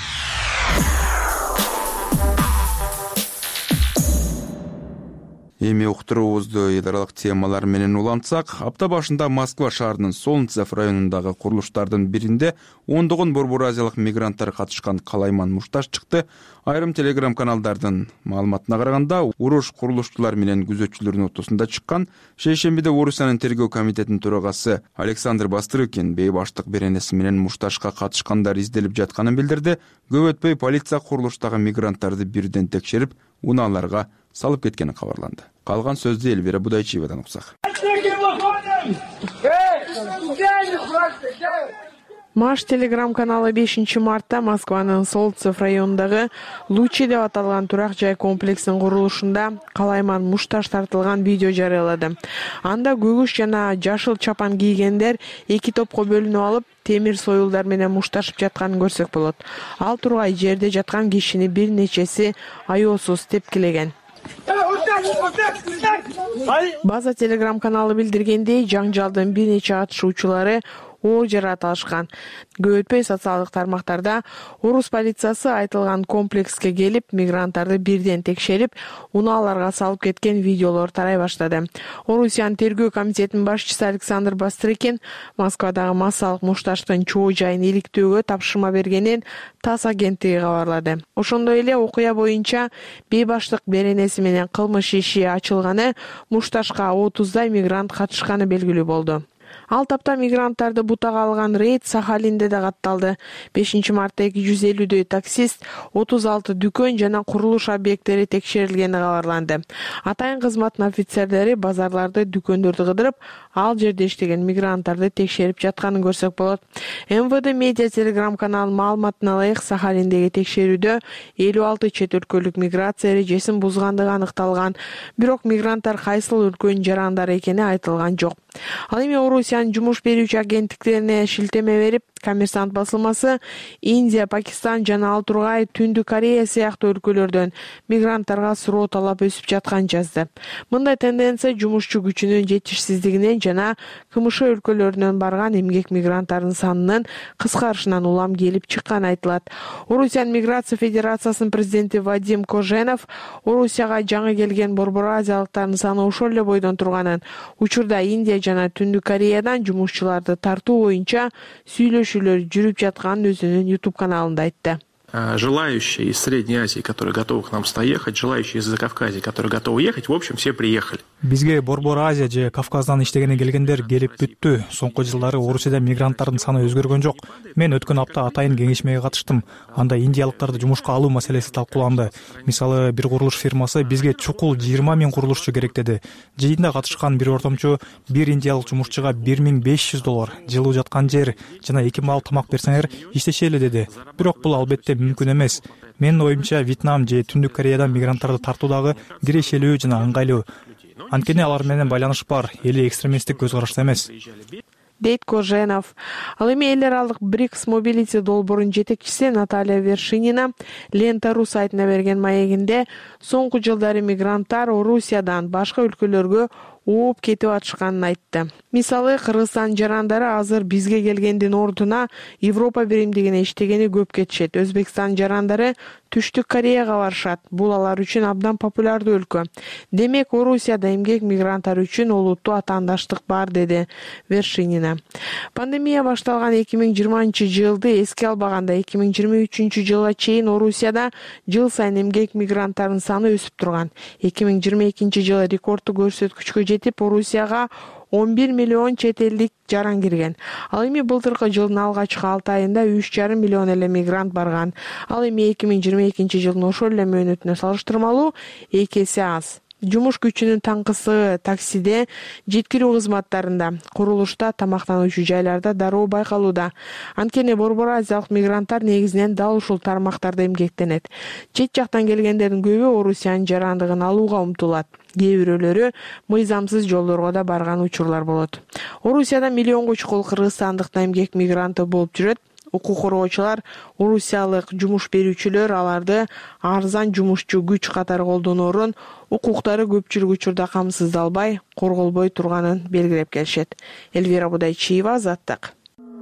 Эми уктуруубузду эл аралык темалар менен улантсак, апта башында Москва шаарынын Солнцев районундагы курулуштардын биринде ондогон борбор азиялык мигранттар катышкан Калайман Мушташ чыкты. Айрым телеграм каналдардын маалыматына караганда, уруш курулуштуулар менен күзөтчүлөрдүн ортосунда чыккан. Шейшембиде Орусиянын тергөө комитетинин төрагасы Александр Бастрыкин бейбаштык беренеси менен Мушташка катышкандар изделип жатканын билдирди. Көп өтпөй полиция курулуштагы мигранттарды бирден текшерип, унааларга салып кеткени кабарланды. Калган сөздү Элвира Будайчиевадан уксак. Маш телеграм-каналы бешинчи мартта Москванын Солнцев районундагы Лучи деп аталган турак жай комплексинин курулушунда Калайман Мушташ тартылган видео жарыялады. Анда көгүш жана жашыл чапан кийгендер эки топко бөлүнүп алып, темир союлдар менен мушташып жатканын көрсөк болот. Ал тургай жерде жаткан кишини бир нечеси аеосуз тепкилеген. База телеграм каналы билдиргендей, жаңжалдын бир нече катышуучулары оор жаратылышкан. Көп өтпөй социалдык тармактарда орус полициясы айтылган комплекске келип, мигранттарды бирден текшерип, унааларга салып кеткен видеолор тарай баштады. Орусиянын тергөө комитетинин башчысы Александр Бастрыкин Москвадагы массалык мушташтын чоо жайын иликтөөгө тапшырма бергенин ТАСС агенттиги кабарлады. Ошондой эле окуя боюнча бейбаштык беренеси менен кылмыш иши ачылганы, мушташка отуздай мигрант катышканы белгилүү болду. Ал тапта мигранттарды бутага алган рейд Сахалинде да катталды. бешинчи мартта эки жүз элүүдөй таксист, отуз алты дүкөн жана курулуш объекттери текшерилгени кабарланды. Атайын кызматтын офицерлери базарларды, дүкөндөрдү кыдырып, ал жерде иштеген мигранттарды текшерип жатканын көрсөк болот. эм вэ дэ медиа телеграм каналынын маалыматына ылайык, Сахалиндеги текшерүүдө элүү алты чет өлкөлүк миграция эрежесин бузгандыгы аныкталган. Бирок мигранттар кайсыл өлкөнүн жарандары экени айтылган жок. Ал эми Орусиянын жумуш берүүчү агенттиктерине шилтеме берип, Коммерсант басылмасы Индия, Пакистан жана ал тургай Түндүк Корея сыяктуу өлкөлөрдөн мигранттарга суроо талап өсүп жатканын жазды. Мындай тенденция жумушчу күчүнүн жетишсиздигинен жана КМШ өлкөлөрүнөн барган эмгек мигранттардын санынын кыскарышынан улам келип чыкканы айтылат. Орусиянын миграция федерациясынын президенти Вадим Коженов Орусияга жаңы келген борбор азиялыктардын саны ошол эле бойдон турганын, учурда Индия жана Түндүк Кореядан жумушчуларды тартуу боюнча сүйлөшүүлөр жүрүп жатканын өзүнүн YouTube каналында айтты. Желающие из Средней Азии, которые готовы к нам ехать, желающие из Закавказья, которые готовы ехать, в общем, все приехали. Бизге Борбор Азия же Кавказдан иштегени келгендер келип бүттү. Соңку жылдары Орусияда мигранттардын саны өзгөргөн жок. Мен өткөн апта атайын кеңешмеге катыштым. Анда индиялыктарды жумушка алуу маселеси талкууланды. Мисалы, бир курулуш фирмасы бизге чукул жыйырма миң курулушчу керек деди. Жыйында катышкан бир ортомчу бир индиялык жумушчуга бир миң беш жүз доллар, жылуу жаткан жер жана эки маал тамак берсеңер иштешели деди. Бирок бул албетте мүмкүн эмес. Менин оюмча, Вьетнам же Түндүк Кореядан мигранттарды тартуудагы кирешелүү жана ыңгайлуу. Анткени алар менен байланыш бар, эли экстремисттик көз карашта эмес. Дейт Коженов. Ал эми эл аралык БРИКС Мобилити долбоорунун жетекчиси Наталья Вершинина Лента.ру сайтына берген маегинде соңку жылдары мигранттар Орусиядан башка өлкөлөргө ооп кетип атышканын айтты. Мисалы, Кыргызстан жарандары азыр бизге келгендин ордуна Европа биримдигине иштегени көп кетишет. Өзбекстан жарандары Түштүк Кореяга барышат. Бул алар үчүн абдан популярдуу өлкө. Демек, Орусияда эмгек мигранттар үчүн олуттуу атаандаштык бар, деди Вершинина. Пандемия башталган эки миң жыйырманчы жылды эске албаганда эки миң жыйырма үчүнчү жылга чейин Орусияда жыл сайын эмгек мигранттардын саны өсүп турган. эки миң жыйырма экинчи жылы рекордтуу көрсөткүчкө жетип, Орусияга он бир миллион чет элдик жаран кирген. Ал эми былтыркы жылдын алгачкы алты айында үч жарым миллион эле мигрант барган. Ал эми эки миң жыйырма экинчи жылдын ошол эле мөөнөтүнө салыштырмалуу эки эсе аз. Жумуш күчүнүн таңкысы таксиде, жеткирүү кызматтарында, курулушта, тамактануучу жайларда дароо байкалууда. Анткени борбор азиялык мигранттар негизинен дал ушул тармактарда эмгектенет. Чет жактан келгендердин көбү Орусиянын жарандыгын алууга умтулат. Кээ бирөөлөрү мыйзамсыз жолдорго да барган учурлар болот. Орусияда миллионго чукул кыргызстандык эмгек мигранты болуп жүрөт. Укук коргоочулар, орусиялык жумуш берүүчүлөр аларды арзан жумушчу күч катары колдоноорун, укуктары көпчүлүк учурда камсыздалбай, корголбой турганын белгилеп келишет. Эльвира Будайчиева, Азаттык.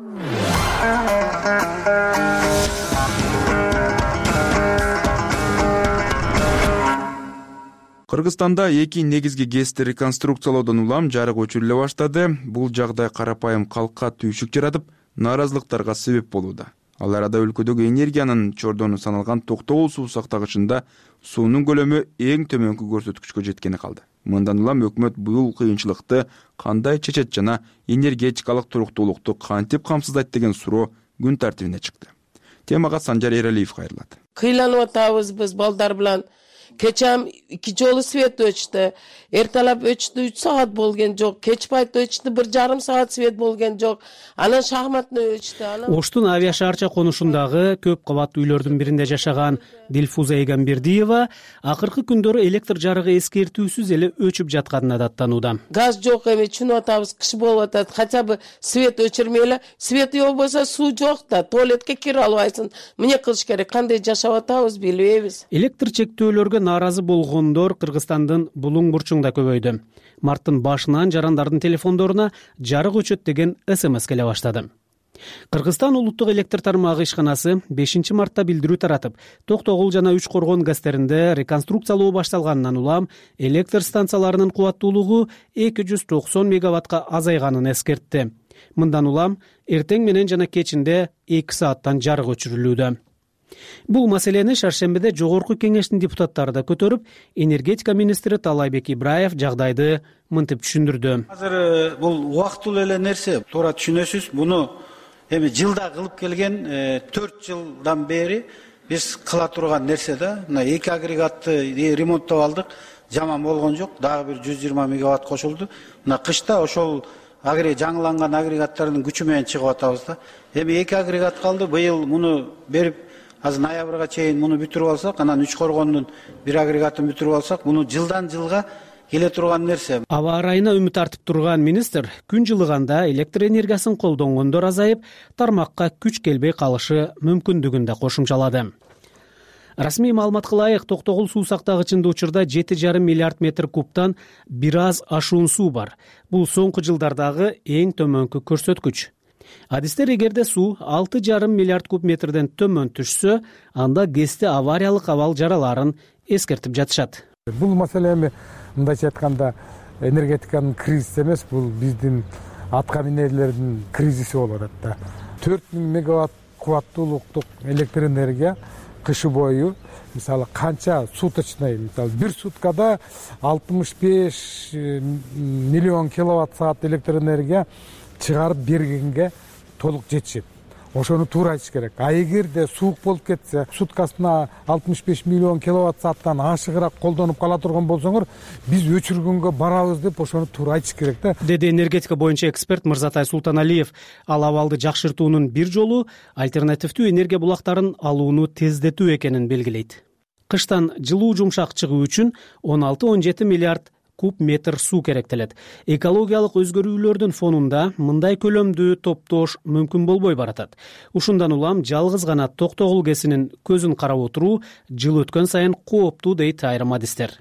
Кыргызстанда эки негизги гэсти реконструкциялоодон улам жарык өчүрүлө баштады. Бул жагдай карапайым калкка түйшүк жаратып, нааразылыктарга себеп болууда. Ал арада өлкөдөгү энергиянын чордону саналган Токтогул суу сактагычында суунун көлөмү эң төмөнкү көрсөткүчкө жеткени калды. Мындан улам өкмөт бул кыйынчылыкты кандай чечет жана энергетикалык туруктуулукту кантип камсыздайт деген суроо күн тартибине чыкты. Темага Санжар Эралиев кайрылат. Кыйланып атабыз биз балдар менен. Keçen iki жолу свет өчтү. Эртелеп өчтү, үч саат болгон жок. Кеч пайт өчтү, бир жарым саат свет болгон жок. Анан шахматны өчтү. Оштун авиа шаарча конушундагы көп кабаттуу үйлөрдүн биринде жашаган Дилфуза Эгамбердиева акыркы күндөрү электр жарыгы эскертүүсүз эле өчүп жатканына даттанууда. Газ жок эми, чүнүп атабыз, кыш болуп атат. Хотя бы свет өчүрмөй эле, свет болбосо суу жок да, туалетке кире албайсың. Эмне кылыш керек, кандай жашап атабыз билбейбиз. Электр чектөөлөргө нааразы болгондор Кыргызстандын булуң бурчуңда көбөйдү. Марттын башынан жарандардын телефондоруна жарык өчөт деген смс келе баштады. Кыргызстан улуттук электр тармагы ишканасы бешинчи мартта билдирүү таратып, Токтогул жана Үч Коргон гастеринде реконструкциялоо башталганынан улам электр станцияларынын кубаттуулугу эки жүз токсон мегаваттка азайганын эскертти. Мындан улам эртең менен жана кечинде эки сааттан жарык өчүрүлүүдө. Бул маселени шаршембиде жогорку кеңештин депутаттары да көтөрүп, энергетика министри Талайбек Ибраев жагдайды мынтип түшүндүрдү. Азыр бул убактылуу эле нерсе, туура түшүнөсүз. Муну эми жылда кылып келген, төрт жылдан бери биз кыла турган нерсе да. Мына эки агрегатты ремонттоп алдык, жаман болгон жок. Дагы бир жүз жыйырма мегаватт кошулду. Мына кышта ошол агре жаңыланган агрегаттардын күчү менен чыгып атабыз да. Эми эки агрегат калды. Быйыл муну берип, азыр ноябрга чейин муну бүтүрүп алсак, анан Үч Коргондун бир агрегатын бүтүрүп алсак, муну жылдан жылга келе турган нерсе. Аба ырайына үмүт артып турган министр күн жылыганда электр энергиясын колдонгондор азайып, тармакка күч келбей калышы мүмкүндүгүн да кошумчалады. Расмий маалыматка ылайык, Токтогул суу сактагычында учурда жети жарым миллиард метр кубтан бир аз ашуун суу бар. Бул соңку жылдардагы эң төмөнкү көрсөткүч. Адистер эгерде суу алты жарым миллиард куб метрден төмөн түшсө, анда ГЭСте авариялык абал жараларын эскертип жатышат. Бул маселе эми мындайча айтканда энергетиканын кризиси эмес, бул биздин атка минерлердин кризиси болуп атат да. төрт миң мегаватт кубаттуулуктук электр энергия кышы бою мисалы канча суточный, мисалы бир суткада алтымыш беш миллион киловатт саат электр энергия чыгарып бергенге толук жетишет. Ошону туура айтыш керек. А эгерде суук болуп кетсе, суткасына алтымыш беш миллион киловатт сааттан ашыгыраак колдонуп кала турган болсоңор, биз өчүргөнгө барабыз деп ошону туура айтыш керек да. Деди энергетика боюнча эксперт Мырзатай Султаналиев. Ал абалды жакшыртуунун бир жолу альтернативдүү энергия булактарын алууну тездетүү экенин белгилейт. Кыштан жылуу жумшак чыгуу үчүн он алты он жети миллиард куб метр суу керектелет. Экологиялык өзгөрүүлөрдүн фонунда мындай көлөмдү топтош мүмкүн болбой баратат. Ушундан улам жалгыз гана Токтогул ГЭСинин көзүн карап отуруу жыл өткөн сайын кооптуу дейт айрым адистер.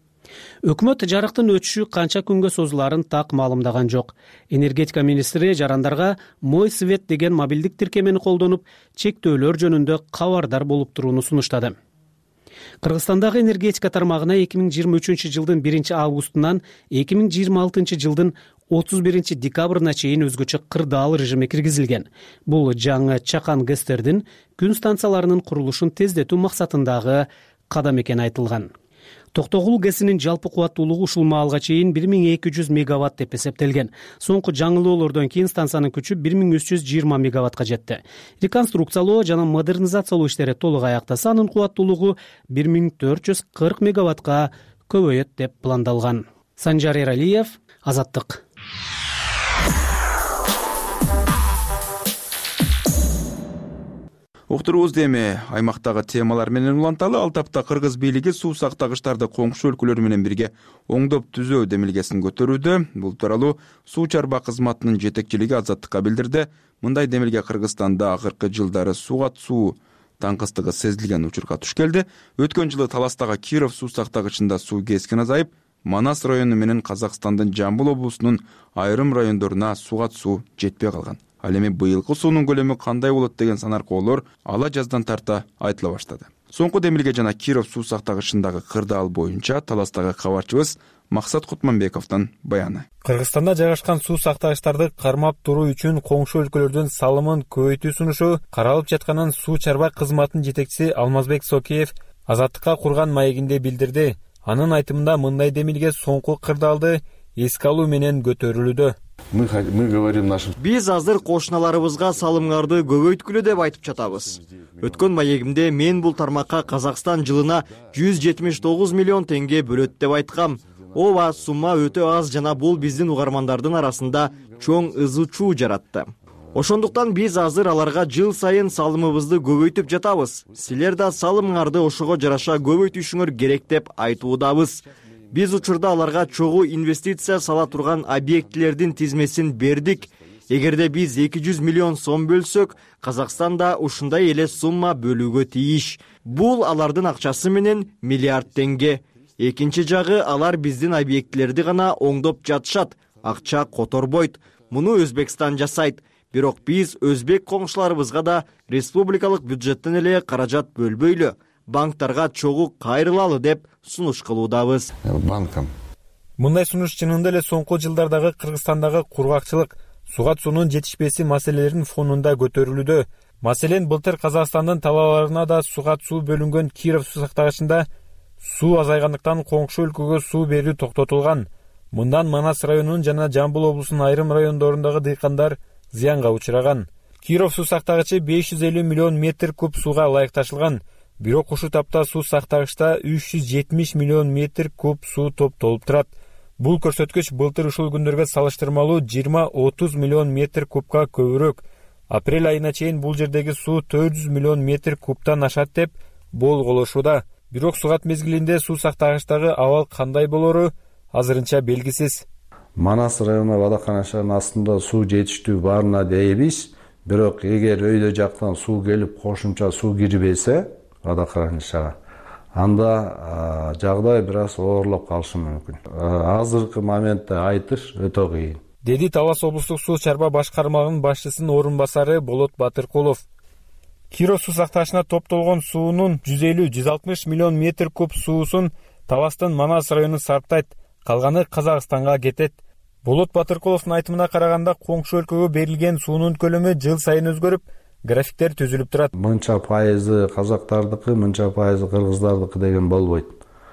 Өкмөт жарыктын өчүшү канча күнгө созуларын так маалымдаган жок. Энергетика министри жарандарга Мой свет деген мобилдик тиркемени колдонуп, чектөөлөр жөнүндө кабардар болуп турууну сунуштады. Кыргызстандагы энергетика тармагына эки миң жыйырма үчүнчү жылдын биринчи августунан эки миң жыйырма алтынчы жылдын отуз биринчи декабрына чейин өзгөчө кырдаал режими киргизилген. Бул жаңы чакан ГЭСтердин күн станцияларынын курулушун тездетүү максатындагы кадам экени айтылган. Токтогул ГЭСинин жалпы кубаттуулугу ушул маалга чейин бир миң эки жүз мегаватт деп эсептелген. Соңку жаңылоолордон кийин станциянын күчү бир миң үч жүз жыйырма мегаваттка жетти. Реконструкциялоо жана модернизациялоо иштери толук аяктаса, анын кубаттуулугу бир миң төрт жүз кырк мегаваттка көбөйөт деп пландалган. Санжар Эралиев, Азаттык. Уктурубузду эми аймактагы темалар менен уланталы. Ал тапта Кыргыз бийлиги суу сактагычтарды коңшу өлкөлөр менен бирге оңдоп түзөө демилгесин көтөрүүдө. Бул тууралуу суу чарба кызматынын жетекчилиги Азаттыкка билдирди. Мындай демилге Кыргызстанда акыркы жылдары сууга суу таңкыстыгы сезилген учурга туш келди. Өткөн жылы Таластагы Киров суу сактагычында суу кескин азайып, Манас району менен Казакстандын Жамбыл облусунун айрым райондоруна сууга суу жетпей калган. Ал эми быйылкы суунун көлөмү кандай болот деген санаркоолор ала жаздан тарта айтыла баштады. Соңку демилге жана Киров суу сактагычындагы кырдаал боюнча Таластагы кабарчыбыз Максат Кутманбековдун баяны. Кыргызстанда жайгашкан суу сактагычтарды кармап туруу үчүн коңшу өлкөлөрдүн салымын көбөйтүү сунушу каралып жатканын суу чарба кызматынын жетекчиси Алмазбек Сокеев Азаттыкка курган маегинде билдирди. Анын айтымында мындай демилге соңку кырдаалды эске алуу менен көтөрүлүүдө. Мы, мы говорим нашим. Биз азыр кошуналарыбызга салымдарды көбөйткүлө деп айтып жатабыз. Өткөн маегимде мен бул тармакка Казакстан жылына жүз жетимиш тогуз миллион теңге бөлөт деп айткам. Ооба, сумма өтө аз жана бул биздин угармандардын арасында чоң ызы чуу жаратты. Ошондуктан биз азыр аларга жыл сайын салымыбызды көбөйтүп жатабыз. Силер да салымыңарды ошого жараша көбөйтүшүңөр керек деп айтуудабыз. Биз учурда аларга чогуу инвестиция сала турган объектилердин тизмесин бердик. эгерде биз эки жүз миллион сом бөлсөк, Казакстан да ушундай эле сумма бөлүүгө тийиш. Бул алардын акчасы менен миллиард теңге. Экинчи жагы, алар биздин объектилерди гана оңдоп жатышат, акча которбойт. Муну Өзбекстан жасайт. Бирок биз өзбек коңшуларыбызга да республикалык бюджеттен эле каражат бөлбөйлү, банктарга чогуу кайрылалы деп сунуш кылуудабыз. Банкам. Мындай сунуш чынында эле соңку жылдардагы Кыргызстандагы кургакчылык, суга суунун жетишпеси маселелеринин фонунда көтөрүлүүдө. Маселен, былтыр Казакстандын талааларына да суга суу бөлүнгөн Киров суу сактагычында суу азайгандыктан коңшу өлкөгө суу берүү токтотулган. Мындан Манас районунун жана Жамбыл облусунун айрым райондорундагы дыйкандар зыянга учураган. Киров суу сактагычы беш жүз элүү миллион метр куб сууга ылайыкташылган. Бирок ушул тапта суу сактагычта үч жүз жетимиш миллион метр куб суу топтолуп турат. Бул көрсөткүч былтыр ушул күндөргө салыштырмалуу жыйырма отуз миллион метр кубка көбүрөөк. Апрель айына чейин бул жердеги суу төрт жүз миллион метр кубтан ашат деп болголошууда. Бирок сугат мезгилинде суу сактагычтагы абал кандай болору азырынча белгисиз. Манас району Вадаканашанын астында суу жетиштүү баарына дейбиз. Бирок эгер өйдө жактан суу келип кошумча суу кирбесе Вадаканашага, анда жагдай бир аз оорлоп калышы мүмкүн. Азыркы моментте айтыш өтө кыйын. Деди Талас облустук суу чарба башкармалыгынын башчысынын орун басары Болот Батыркулов. Киров суу сактагычына топтолгон суунун жүз элүү жүз алтымыш миллион метр куб суусун Таластын Манас району сарптайт, калганы Казакстанга кетет. Болот Батыркуловдун айтымына караганда, коңшу өлкөгө берилген суунун көлөмү жыл сайын өзгөрүп, графиктер түзүлүп турат. Мынча пайызы казактардыкы, мынча пайызы кыргыздардыкы деген болбойт.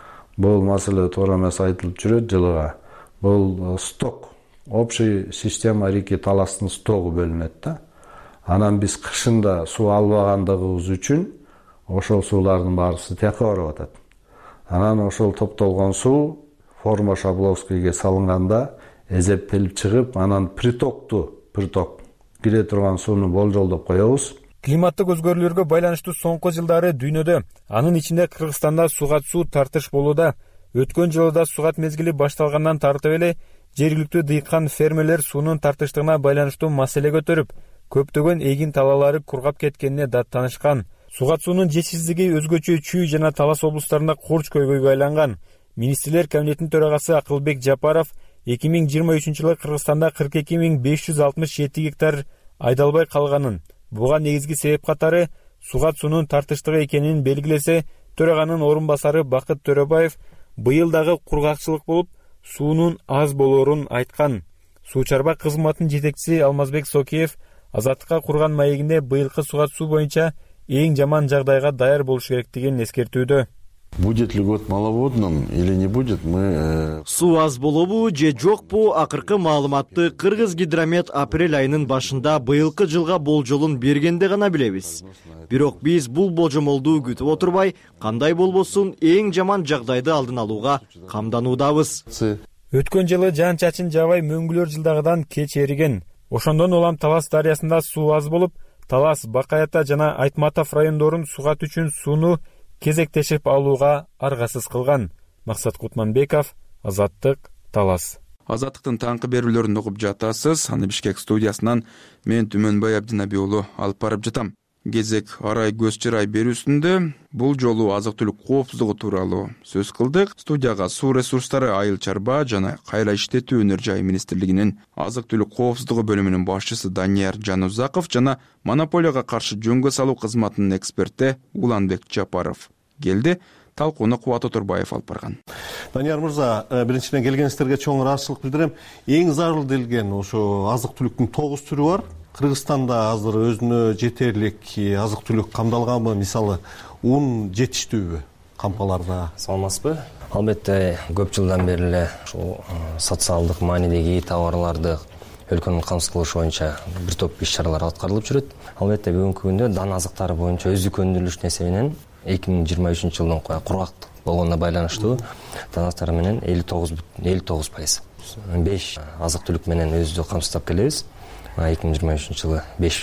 Бул маселе туура эмес айтылып жүрөт жылыга. Бул сток, общий система реки Таластын стогу бөлүнөт да. Анан биз кышында суу албагандыгыбыз үчүн ошол суулардын баарысы тияка барып атат. Анан ошол топтолгон суу форма Шабловскийге салынганда эзептелип чыгып, анан притокту, приток кире турган сууну болжолдоп коебуз. Климаттык өзгөрүүлөргө байланыштуу соңку жылдары дүйнөдө, анын ичинде Кыргызстанда сугат суу тартыш болууда. Өткөн жылы да сугат мезгили башталгандан тартып эле жергиликтүү дыйкан фермерлер суунун тартыштыгына байланыштуу маселе көтөрүп, көптөгөн эгин талаалары кургап кеткенине даттанышкан. Сугат суунун жетишсиздиги өзгөчө Чүй жана Талас облустарында курч көйгөйгө айланган. Министрлер кабинетинин төрагасы Акылбек Жапаров эки миң жыйырма үчүнчү жылы Кыргызстанда кырк эки миң беш жүз алтымыш жети гектар айдалбай калганын, буга негизги себеп катары сугат суунун тартыштыгы экенин белгилесе, төраганын орун басары Бакыт Төрөбаев быйыл дагы кургакчылык болуп, суунун аз болоорун айткан. Суу чарба кызматынын жетекчиси Алмазбек Сокеев Азаттыкка курган маегинде быйылкы сугат суу боюнча эң жаман жагдайга даяр болуш керектигин эскертүүдө. Будет ли год маловодным или не будет, мы... Суу аз болобу же жокпу, акыркы маалыматты Кыргыз гидромет апрель айынын башында быйылкы жылга болжолун бергенде гана билебиз. Бирок биз бул болжомолду күтүп отурбай, кандай болбосун эң жаман жагдайды алдын алууга камдануудабыз. Өткөн жылы жаан чачын жаабай мөңгүлөр жылдагыдан кеч эриген. Ошондон улам Талас дарыясында суу аз болуп, Талас, Бакаята жана Айтматов райондорун сугат үчүн сууну кезектешип алууга аргасыз кылган. Максат Кутманбеков, Азаттык, Талас. Азаттыктын таңкы берүүлөрүн угуп жатасыз. Аны Бишкек студиясынан мен Түмөнбай Абдинабий уулу алып барып жатам. Кезек арай көз чырай берүүсүндө бул жолу азык-түлүк коопсуздугу тууралуу сөз кылдык. Студияга Суу ресурстары айыл чарба жана кайра иштетүү өнөр жай министрлигинин азык-түлүк коопсуздугу бөлүмүнүн башчысы Данияр Жанузаков жана монополияга каршы жөнгө салуу кызматынын эксперти Уланбек Жапаров келди. Талкууну Кубат Отурбаев алып барган. Данияр мырза, биринчиден келгениңиздерге чоң ыраазычылык билдирем. Эң зарыл делген ошо азык-түлүктүн тогуз түрү бар. Кыргызстанда азыр өзүнө жетерлик азык-түлүк камдалганбы? Мисалы, ун жетиштүүбү кампаларда? Саламатсызбы? Албетте, көп жылдан бери эле ушул социалдык маанидеги товарларды өлкөнүн камсыз кылышы боюнча бир топ иш-чаралар аткарылып жүрөт. Албетте, бүгүнкү күндө дан азыктары боюнча өздүк өндүрүлүш эсебинен эки миң жыйырма үчүнчү жылдын кургактык болгонуна байланыштуу дан азыктары менен элүү тогуз пайыз. беш азык-түлүк менен өзүбүздү камсыздап келебиз. эки миң жыйырма үчүнчү жылы беш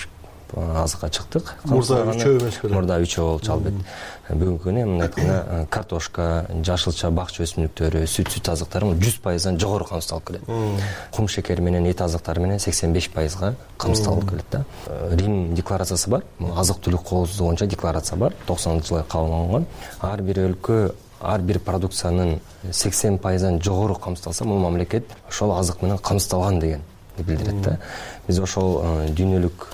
азыкка чыктык. Мурда үчөө эмес беле? Мурда үчөө болчу албетте. Бүгүнкү күнү мындай айтканда картошка, жашылча бакча өсүмдүктөрү, сүт сүт азыктары жүз пайыздан жогору камсыздалып келет. Кум шекер менен эт азыктары менен сексен беш пайызга камсыздалып келет да. Рим декларациясы бар. Азык-түлүк коопсуздугу боюнча декларация бар. токсонунчу жылы кабыл алынган. Ар бир өлкө ар бир продукциянын сексен пайыздан жогору камсыздалса, бул мамлекет ошол азык менен камсыздалган деген билдирет да. Биз ошол дүйнөлүк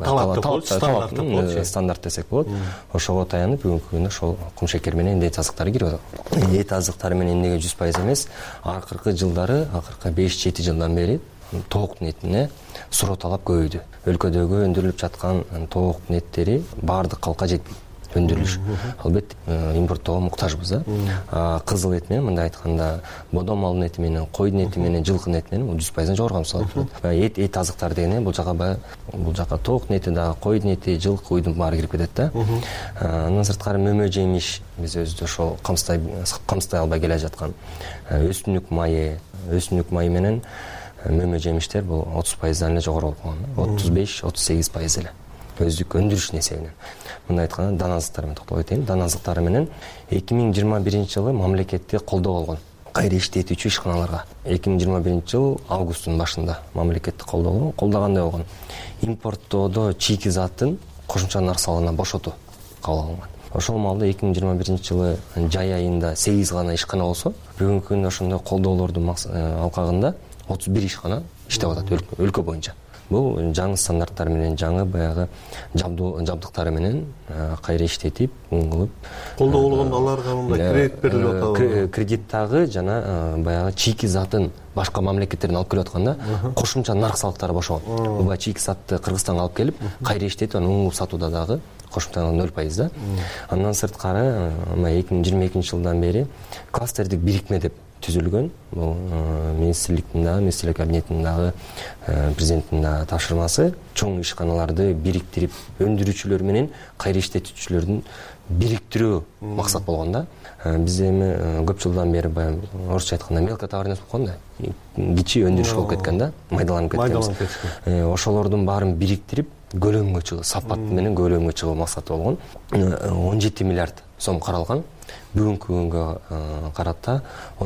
стандарт десек болот. Ошого таянып бүгүнкү күндө ошол кум шекер менен эт азыктары кирип атат. Эт азыктары менен эмнеге жүз пайыз эмес? Акыркы жылдары, акыркы беш жети жылдан бери тооктун этине суроо талап көбөйдү. Өлкөдөгү өндүрүлүп жаткан тооктун эттери баардык калкка жетпейт. Өндүрүлүш. Албетте импорттоого муктажбыз да. Кызыл эт менен мындай айтканда бодо малдын эти менен, койдун эти менен, жылкынын эти менен жүз пайыздан жогору камсыздалат. Эт эт азыктары дегенде бул жака баягы бул жака тооктун эти дагы, койдун эти, жылкы, уйдун баары кирип кетет да. Андан сырткары мөмө жемиш биз өзүбүз ошол камсыздай камсыздай албай келе жаткан өсүмдүк майы, өсүмдүк майы менен мөмө жемиштер бул отуз пайыздан эле жогору болуп калган. отуз беш отуз сегиз пайыз эле өздүк өндүрүштүн эсебинен. Мындай айтканда дан азыктары менен токтолуп кетейин. Дан азыктары менен эки миң жыйырма биринчи жылы мамлекетте колдоо болгон кайра иштетүүчү ишканаларга. эки миң жыйырма биринчи жыл августтун башында мамлекетте колдоо болгон. Колдогандай болгон. Импорттоодо чийки заттын кошумча нарк салыгынан бошотуу кабыл алынган. Ошол маалда эки миң жыйырма биринчи жылы жай айында сегиз гана ишкана болсо, бүгүнкү күндө ошондой колдоолордун алкагында отуз бир ишкана иштеп атат өлкө боюнча. Бул жаңы стандарттар менен, жаңы баягы жабдыктары менен кайра иштетип, кылып колдоо болгондо аларга мындай кредит берилип атабы? Кредит дагы жана баягы чийки затын башка мамлекеттерден алып келип атканда кошумча нарк салыктары бошогон. Бул чийки затты Кыргызстанга алып келип, кайра иштетип, анан оңуп сатууда дагы кошумча ноль пайыз да. Андан сырткары эки миң жыйырма экинчи жылдан бери кластердик бирикме деп түзүлгөн. Бул министрликтин дагы, министрлик кабинетинин дагы, президенттин дагы тапшырмасы чоң ишканаларды бириктирип, өндүрүүчүлөр менен кайра иштетүүчүлөрдүн бириктирүү максат болгон да. Биз эми көп жылдан бери баягы орусча айтканда мелко товарность болуп калган да. Кичи өндүрүш болуп кеткен да, майдаланып кеткен. Ошолордун баарын бириктирип, көлөмгө чыгуу, сапат менен көлөмгө чыгуу максаты болгон. он жети миллиард сом каралган. Бүгүнкү күнгө карата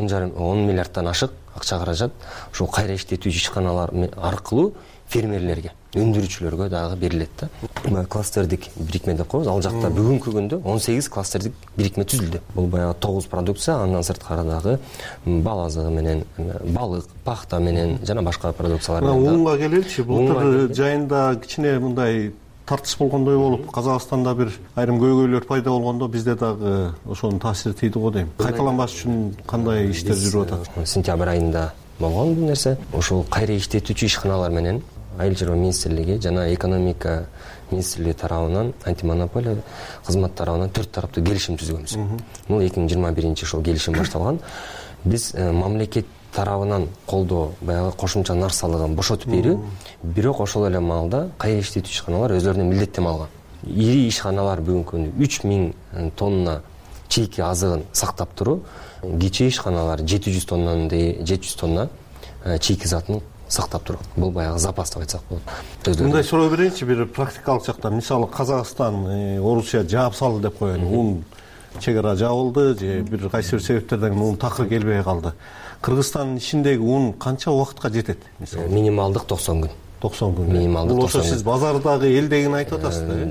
он миллиардтан ашык акча каражат ушул кайра иштетүүчү ишканалар аркылуу фермерлерге, өндүрүүчүлөргө дагы берилет да. Кластердик бирикме деп коебуз. Ал жакта бүгүнкү күндө он сегиз кластердик бирикме түзүлдү. Бул баягы тогуз продукция, андан сырткары дагы бал азыгы менен, балык, пахта менен жана башка продукциялар менен. Унга келеличи, былтыр жайында кичине мындай тартыш болгондой болуп, Казакстанда бир айрым көйгөйлөр пайда болгондо бизде дагы ошонун таасири тийди го дейм. Кайталанбаш үчүн кандай иштер жүрүп атат? Сентябрь айында болгон бул нерсе. Ошол кайра иштетүүчү ишканалар менен Айыл чарба министрлиги жана экономика министрлиги тарабынан, антимонополия кызмат тарабынан төрт тараптуу келишим түзгөнбүз. Бул эки миң жыйырма биринчи жыл келишим башталган. Биз мамлекет тарабынан колдоо, баягы кошумча нарк салыгын бошотуп берүү, бирок ошол эле маалда кайра иштетүүчү ишканалар өзлөрүнө милдеттеме алган. Ири ишканалар бүгүнкү күндө үч миң тонна чийки азыгын сактап туруу, кичи ишканалар жети жүз тоннанын жети жүз тонна чийки затын сактап турат. Бул баягы запас деп айтсак болот. Мындай суроо берейинчи, бир практикалык жактан. Мисалы Казакстан Орусия жаап салды деп коелу. Ун чегара жабылды же бир кайсы бир себептерден ун такыр келбей калды. Кыргызстандын ичиндеги ун канча убакытка жетет? Минималдык токсон күн. токсон күн. Минималдык токсон күн. Бул ошо сиз базардагы элдегин айтып атасыз да?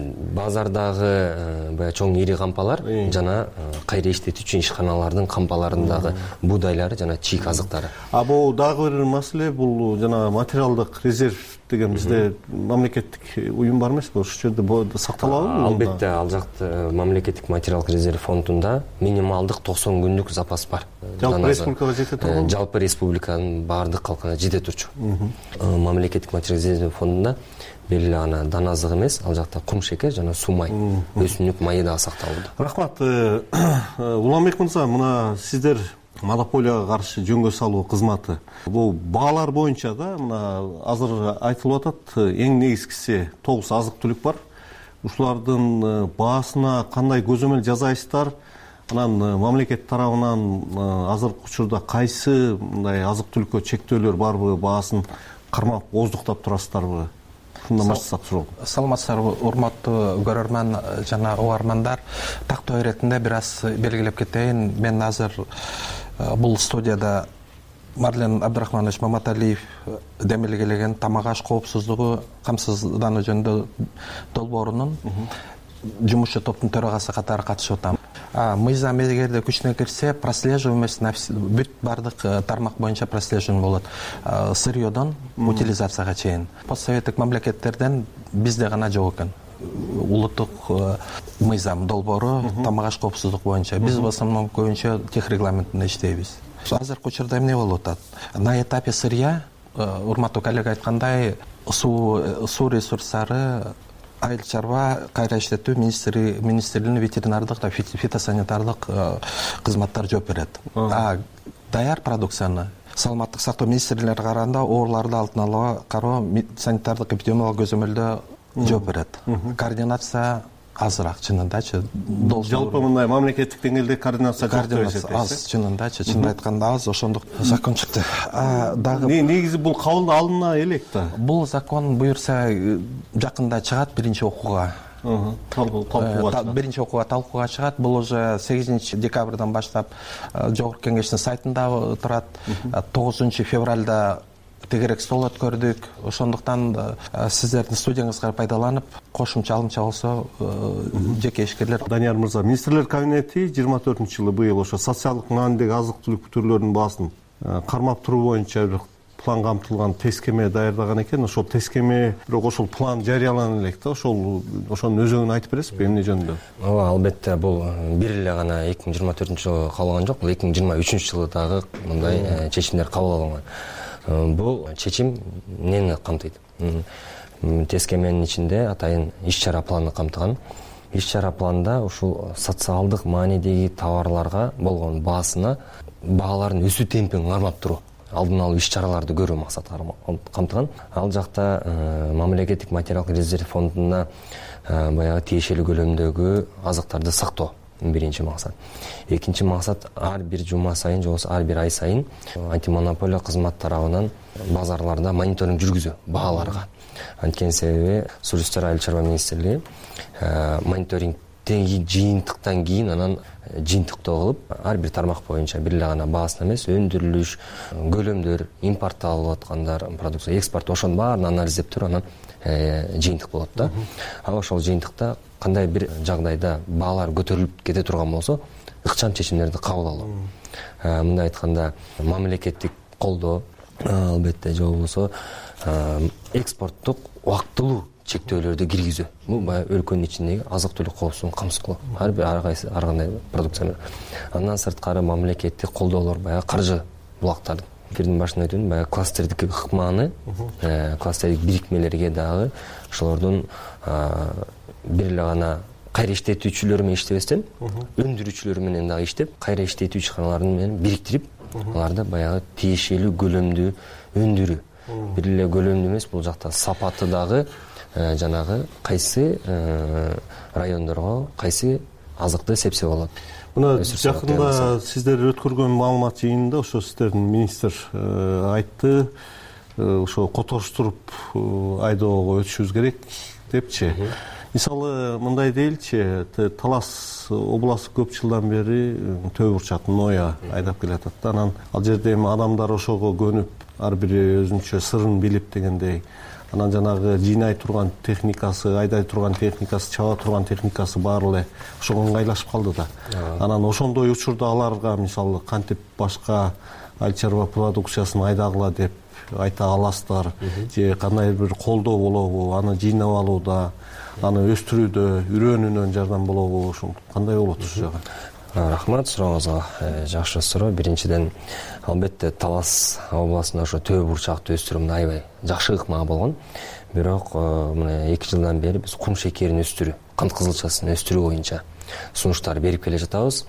Базардагы баягы чоң ири кампалар жана кайра иштетүүчү ишканалардын кампаларындагы буудайлары жана чийки азыктары. А бул дагы бир маселе, бул жана материалдык резерв деген бизде мамлекеттик уюм бар эмеспи? Ошол жерде сакталабы? Албетте, ал жакта мамлекеттик материалдык резерв фондунда минималдык токсон күндүк запас бар. Жалпы республикага жете турбу? Жалпы республиканын баардык калкына жете турчу. Мамлекеттик материалдык резерв фондунда белгилүү гана дан азык эмес, ал жакта кум шекер жана суу май, өсүмдүк майы дагы сакталууда. Рахмат. Уланбек мырза, мына сиздер монополияга каршы жөнгө салуу кызматы. Бул баалар боюнча да, мына азыр айтылып атат, эң негизгиси тогуз азык-түлүк бар. Ушулардын баасына кандай көзөмөл жасайсыздар? Анан мамлекет тарабынан азыркы учурда кайсы мындай азык-түлүккө чектөөлөр барбы, баасын кармап, оздуктап турасыздарбы? ушундан баштасак суроо. Саламатсыздарбы, урматтуу көрөрман жана угармандар. Тактоо иретинде бир аз белгилеп кетейин. Мен азыр бул студияда Марлен Абдрахманович Маматалиев демилгелеген тамак аш коопсуздугу камсыздануу жөнүндө долбоорунун жумушчу топтун төрагасы катары катышып атам. Мыйзам эгерде күчүнө кирсе, прослеживаемость на бүт бардык тармак боюнча прослеживание болот. Сырьёдон утилизацияга чейин. Постсоветтик мамлекеттерден бизде гана жок экен. Улуттук мыйзам долбоору тамак аш коопсуздук боюнча. Биз в основном көбүнчө тех регламентинде иштейбиз. Азыркы учурда эмне болуп атат? На этапе сырья, урматтуу коллега айткандай, суу суу ресурстары айыл чарба кайра иштетүү министрлигинин ветеринардык да фитосанитардык кызматтар жооп берет. А даяр продукцияны саламаттык сактоо министрлигине караганда ооруларды алдын алууга кароо санитардык эпидемиологиялык көзөмөлдө жооп берет. Координация азыраак чынындачы. Жалпы мындай мамлекеттик деңгээлде координация аз чынындачы, чынын айтканда аз, ошондук закон чыкты. Дагы негизи бул кабыл алына элек да. Бул закон буюрса жакында чыгат биринчи окууга. Биринчи окууга талкууга чыгат. Бул уже сегизинчи декабрдан баштап жогорку кеңештин сайтында турат. тогузунчу февралда тегерек стол өткөрдүк. Ошондуктан сиздердин студияңызга пайдаланып, кошумча алымча болсо жеке ишкерлер. Данияр мырза, министрлер кабинети жыйырма төртүнчү жылы быйыл ошо социалдык маанидеги азык-түлүк түрлөрүнүн баасын кармап туруу боюнча бир план камтылган тескеме даярдаган экен. Ошол тескеме, бирок ошол план жарыялана элек да. Ошол ошонун өзөгүн айтып бересизби эмне жөнүндө? Ооба, албетте бул бир эле гана эки миң жыйырма төртүнчү жылы кабыл алган жок. Бул эки миң жыйырма үчүнчү жылы дагы мындай чечимдер кабыл алынган. Бул чечим эмнени камтыйт? Тескеменин ичинде атайын иш-чара планы камтыган. Иш-чара планда ушул социалдык маанидеги товарларга болгон баасына баалардын өсүү темпин кармап туруу, алдын алуу иш-чараларды көрүү максаты камтыган. Ал жакта мамлекеттик материалдык резерв фондуна баягы тиешелүү көлөмдөгү азыктарды сактоо биринчи максат. Экинчи максат ар бир жума сайын же болбосо ар бир ай сайын антимонополия кызмат тарабынан базарларда мониторинг жүргүзүү бааларга. Анткени себеби Суу ресурстары айыл чарба министрлиги мониторингден жыйынтыктан кийин анан жыйынтыктоо кылып ар бир тармак боюнча бир эле гана баасын эмес, өндүрүлүш, көлөмдөр, импортталып аткандар, продукция, экспорт ошонун баарын анализдеп туруп анан жыйынтык болот да. А ошол жыйынтыкта кандай бир жагдайда баалар көтөрүлүп кете турган болсо, ыкчам чечимдерди кабыл алуу. Мындай айтканда, мамлекеттик колдоо, албетте же болбосо экспорттук убактылуу чектөөлөрдү киргизүү. Бул баягы өлкөнүн ичиндеги азык-түлүк коопсуздугун камсыздоо. Ар бир ар кайсы ар кандай продукцияны. Андан сырткары мамлекеттик колдоолор баягы каржы булактарды. Эфирдин башында айттым, баягы кластердик ыкманы, кластердик бирикмелерге дагы ошолордун бир эле гана кайра иштетүүчүлөр менен иштебестен, өндүрүүчүлөр менен дагы иштеп, кайра иштетүү ишканалары менен бириктирип, аларды баягы тиешелүү көлөмдүү өндүрүү. Бир эле көлөмдүү эмес, бул жакта сапаты дагы жанагы кайсы райондорго кайсы азыкты сепсе болот. Мына жакында сиздер өткөргөн маалымат жыйынында ошо сиздердин министр айтты, ошо котоштуруп айдоого өтүшүбүз керек депчи. Мисалы мындай дейилчи, Талас областы көп жылдан бери Төө бурчак Ноя айдап келатат да. Анан ал жерде эми адамдар ошого көнүп, ар бири өзүнчө сырын билип дегендей, анан жанагы жыйнай турган техникасы, айдай турган техникасы, чаба турган техникасы баары эле ошого ыңгайлашып калды да. Анан ошондой учурда аларга мисалы кантип башка айыл чарба продукциясын айдагыла деп айта аласыздар, же кандай бир колдоо болобу, аны жыйнап алууда, аны өстүрүүдө, үйрөнүүнөн жардам болобу, ошол кандай болот ушул жагы? Рахмат, сурооңузга жакшы суроо. Биринчиден, албетте Талас областында ошо Төө бурчакты өстүрүүнү аябай жакшы ыкма болгон. Бирок мына эки жылдан бери биз кум шекерин өстүрүү, кант кызылчасын өстүрүү боюнча сунуштар берип келе жатабыз.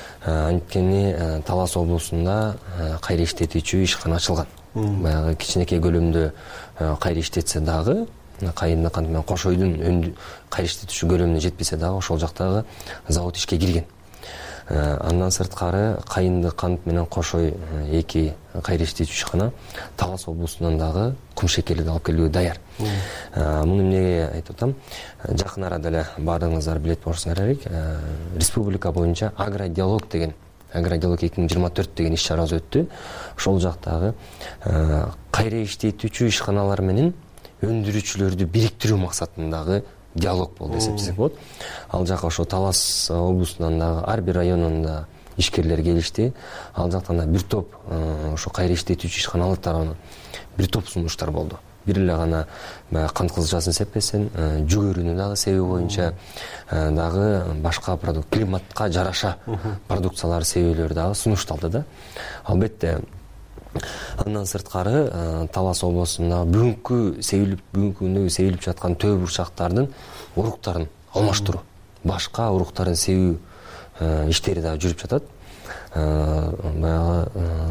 Анткени Талас облусунда кайра иштетүүчү ишкана ачылган. Баягы кичинекей көлөмдө кайра иштетсе дагы, кайында кантип Кошойдун кайра иштетүүчү көлөмүнө жетпесе дагы ошол жактагы завод ишке кирген. Андан сырткары Кайынды кант менен Кошой эки кайра иштетүүчү ишкана Талас облусунан дагы кумшекелди алып келүүгө даяр. Муну эмнеге айтып атам? Жакын арада эле баардыгыңыздар билет болушуңар керек. Республика боюнча агродиалог деген агродиалог эки миң жыйырма төрт деген иш чарасы өттү. Ошол жактагы кайра иштетүүчү ишканалар менен өндүрүүчүлөрдү бириктирүү максатындагы диалог болду десек болот. Ал жака ошо Талас облусунан дагы ар бир районунда ишкерлер келишти. Ал жактан да бир топ ошо кайра иштетүүчү ишканалар тарабынан бир топ сунуштар болду. Бир эле гана кант кызылчасын сеппесен, жүгөрүнү дагы себүү боюнча дагы башка продукт, климатка жараша продукциялар себүүлөр дагы сунушталды да. Албетте андан сырткары Талас облусунда бүгүнкү себилип бүгүнкү күндөгү себилип жаткан төө бурчактардын уруктарын алмаштыруу, башка уруктарын себүү иштери дагы жүрүп жатат. Баягы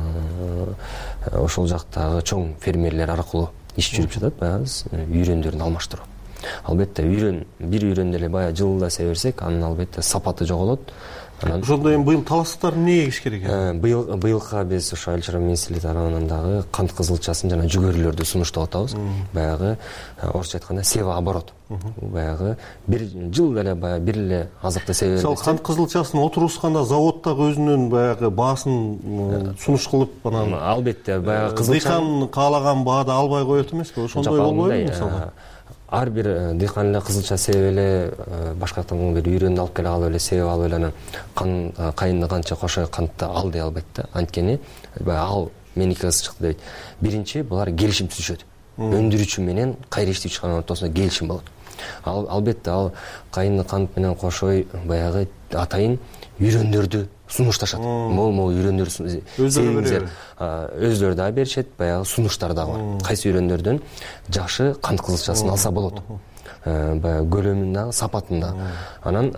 ошол жактагы чоң фермерлер аркылуу иш жүрүп жатат, баягы үйрөндөрдү алмаштыруу. Албетте үйрөн бир үйрөндү эле баягы жылда себерсек, анын албетте сапаты жоголот. Ошондо эми быйыл таластар эмне эгиш керек? Быйыл быйылга биз ошо Айыл чарба министрлиги тарабынан дагы кант кызылчасын жана жүгөрүлөрдү сунуштап атабыз. Баягы орусча айтканда севооборот. Баягы бир жылда эле баягы бир эле азыкты себе. Мисалы кант кызылчасын отурушканда заводдагы өзүнүн баягы баасын сунуш кылып анан албетте баягы кызылча дыйкан каалаган баады албай коет эмеспи? Ошондой болбойбу мисалы? Ар бир дыйкан эле кызылча себип эле башка жактан бир үйрөндү алып келип алып эле себип алып эле анан кайынды канча Кошой кантты ал дей албайт да. Анткени ал меники кыз чыкты дейт. Биринчи булар келишим түзүшөт. Өндүрүүчү менен кайра иштөөчү ишкананын ортосунда келишим болот. Ал албетте ал кайынды кант менен Кошой баягы атайын үйрөндөрдү сунушташат. Мол-мол үйрөндөр себиңиздер өздөрү дагы беришет, баягы сунуштар дагы бар. Кайсы үйрөндөрдөн жакшы кант кызылчасын алса болот. Баягы көлөмүн дагы, сапатын дагы. Анан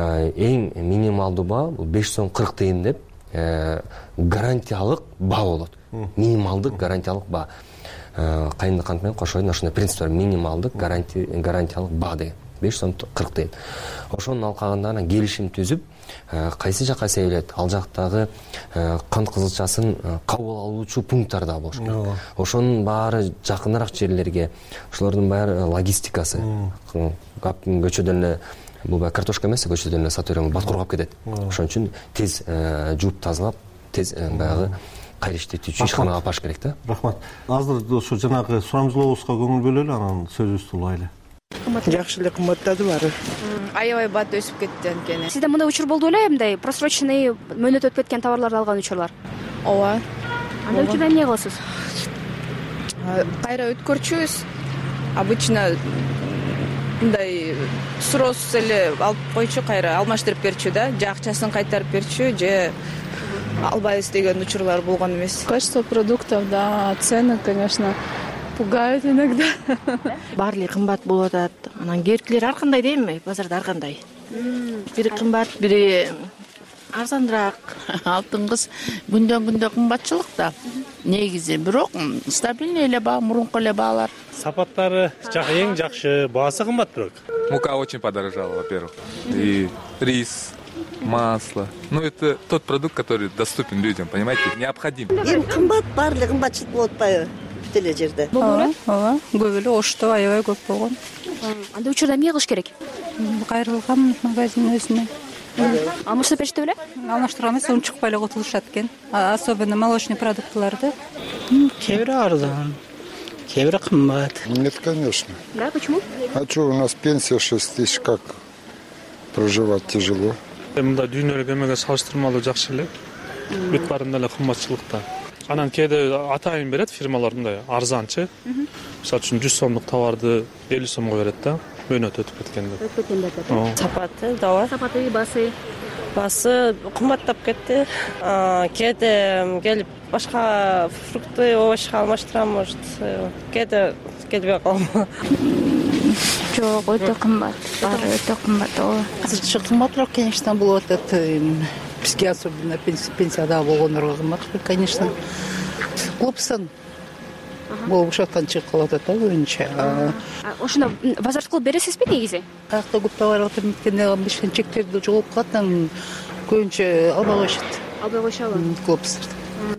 эң минималдуу баа бул беш сом кырк тыйын деп гарантиялык баа болот. Минималдык гарантиялык баа. Кайынды кант менен Кошойдун ошондой принцип бар. Минималдык гарантиялык баа деген беш сом кырк тыйын. Ошонун алкагында анан келишим түзүп, кайсы жакка себилет, ал жактагы кант кызылчасын кабыл алуучу пункттар да болуш керек. Ошонун баары жакыныраак жерлерге, ошолордун баары логистикасы. Көчөдөн эле бул баягы картошка эмес, көчөдөн эле сатып берем, бат кургап кетет. Ошон үчүн тез жууп тазалап, тез баягы кайра иштетүүчү ишканага алып барыш керек да. Рахмат. Азыр ошо жанагы сурамжылообузга көңүл бөлөлү, анан сөзүбүздү улайлы. Жакшы эле кымбаттады баары. Аябай бат өсүп кетти анткени. Сизде мындай учур болду беле, мындай просроченный мөөнөт өтүп кеткен товарларды алган учурлар? Ооба. Андай учурда эмне кыласыз? Кайра өткөрчүбүз. Обычно мындай сроосуз эле алып койчу, кайра алмаштырып берчү да, же акчасын кайтарып берчү, же албайбыз деген учурлар болгон эмес. Качество продуктов, да, цены, конечно, пугают иногда. Баары эле кымбат болуп атат. Анан керектилер ар кандай дейм, базарда ар кандай. Бири кымбат, бири арзаныраак. Алтын кыз күндөн күндө кымбатчылык да. Негизи бирок стабильный эле баа, мурунку эле баалар. Сапаттары эң жакшы, баасы кымбат бирок. Мука очень подорожала, во-первых. И рис, масло. Ну, это тот продукт, который доступен людям, понимаете, необходим. Эми кымбат, баары эле кымбатчылык болуп атпайбы? Бүт эле жерде. Ооба, ооба. Көп эле ошто аябай көп болгон. Андай учурда эмне кылыш керек? Кайрылган магазин өзүнө. Алмаштырып беришти беле? Алмаштырган эмес, унчукпай эле кутулушат экен. Особенно молочный продуктларды. Кээ бири арзан, кээ бири кымбат. Нет, конечно. Да, почему? А что, у нас пенсия шесть тысяч, как проживать тяжело. Мында дүйнөлүк эмеге салыштырмалуу жакшы эле. Бүт баарында эле кымбатчылыкта. Анан кээде атайын берет фирмалар мындай арзанчы. Мисалы үчүн жүз сомдук товарды элүү сомго берет да, мөөнөт өтүп кеткенде. Өтүп кеткенде. Сапаты, да. Сапаты, баасы. Баасы кымбаттап кетти. Кээде келип башка фрукты, овощ алмаштырам, может, кээде келбей калам. Жок, өтө кымбат. Баары өтө кымбат. Азырча кымбатыраак, конечно, болуп атат. Бизге особенно пенсияда болгондорго кымбат, конечно. Клубсон болуп жаткан чыгып калып атат да көбүнчө. Ошондо базар кылып бересизби негизи? Каякта көп товар өтүп кеткенде чектерди жоголуп калат, көбүнчө албай коюшат. Албай коюшабы? Глобустарды.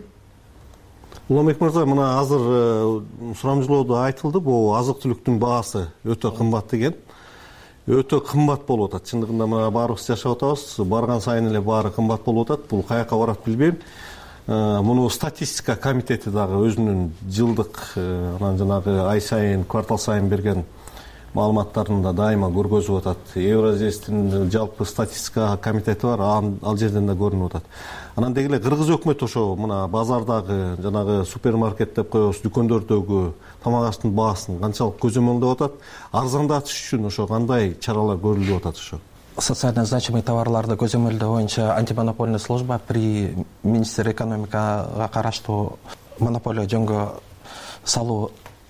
Уланбек мырза, мына азыр сурамжылоодо айтылды, бул азык түлүктүн баасы өтө кымбат деген. Өтө кымбат болуп атат. Чындыгында мына баарыбыз жашап атабыз, барган сайын эле баары кымбат болуп атат. Бул каяка барат билбейм. Муну статистика комитети дагы өзүнүн жылдык, анан жанагы ай сайын, квартал сайын берген маалыматтарында дайыма көргөзүп атат. Евразиядин жалпы статистика комитети бар, ал жерден да көрүнүп атат. Анан деги эле кыргыз өкмөтү ошо мына базардагы, жанагы супермаркет деп коебуз, дүкөндөрдөгү тамак аштын баасын канчалык көзөмөлдөп атат, арзандатыш үчүн ошо кандай чаралар көрүлүп атат ошо? Социально значимый товарларды көзөмөлдөө боюнча антимонопольный служба при министр экономикага караштуу монополия жөнгө салуу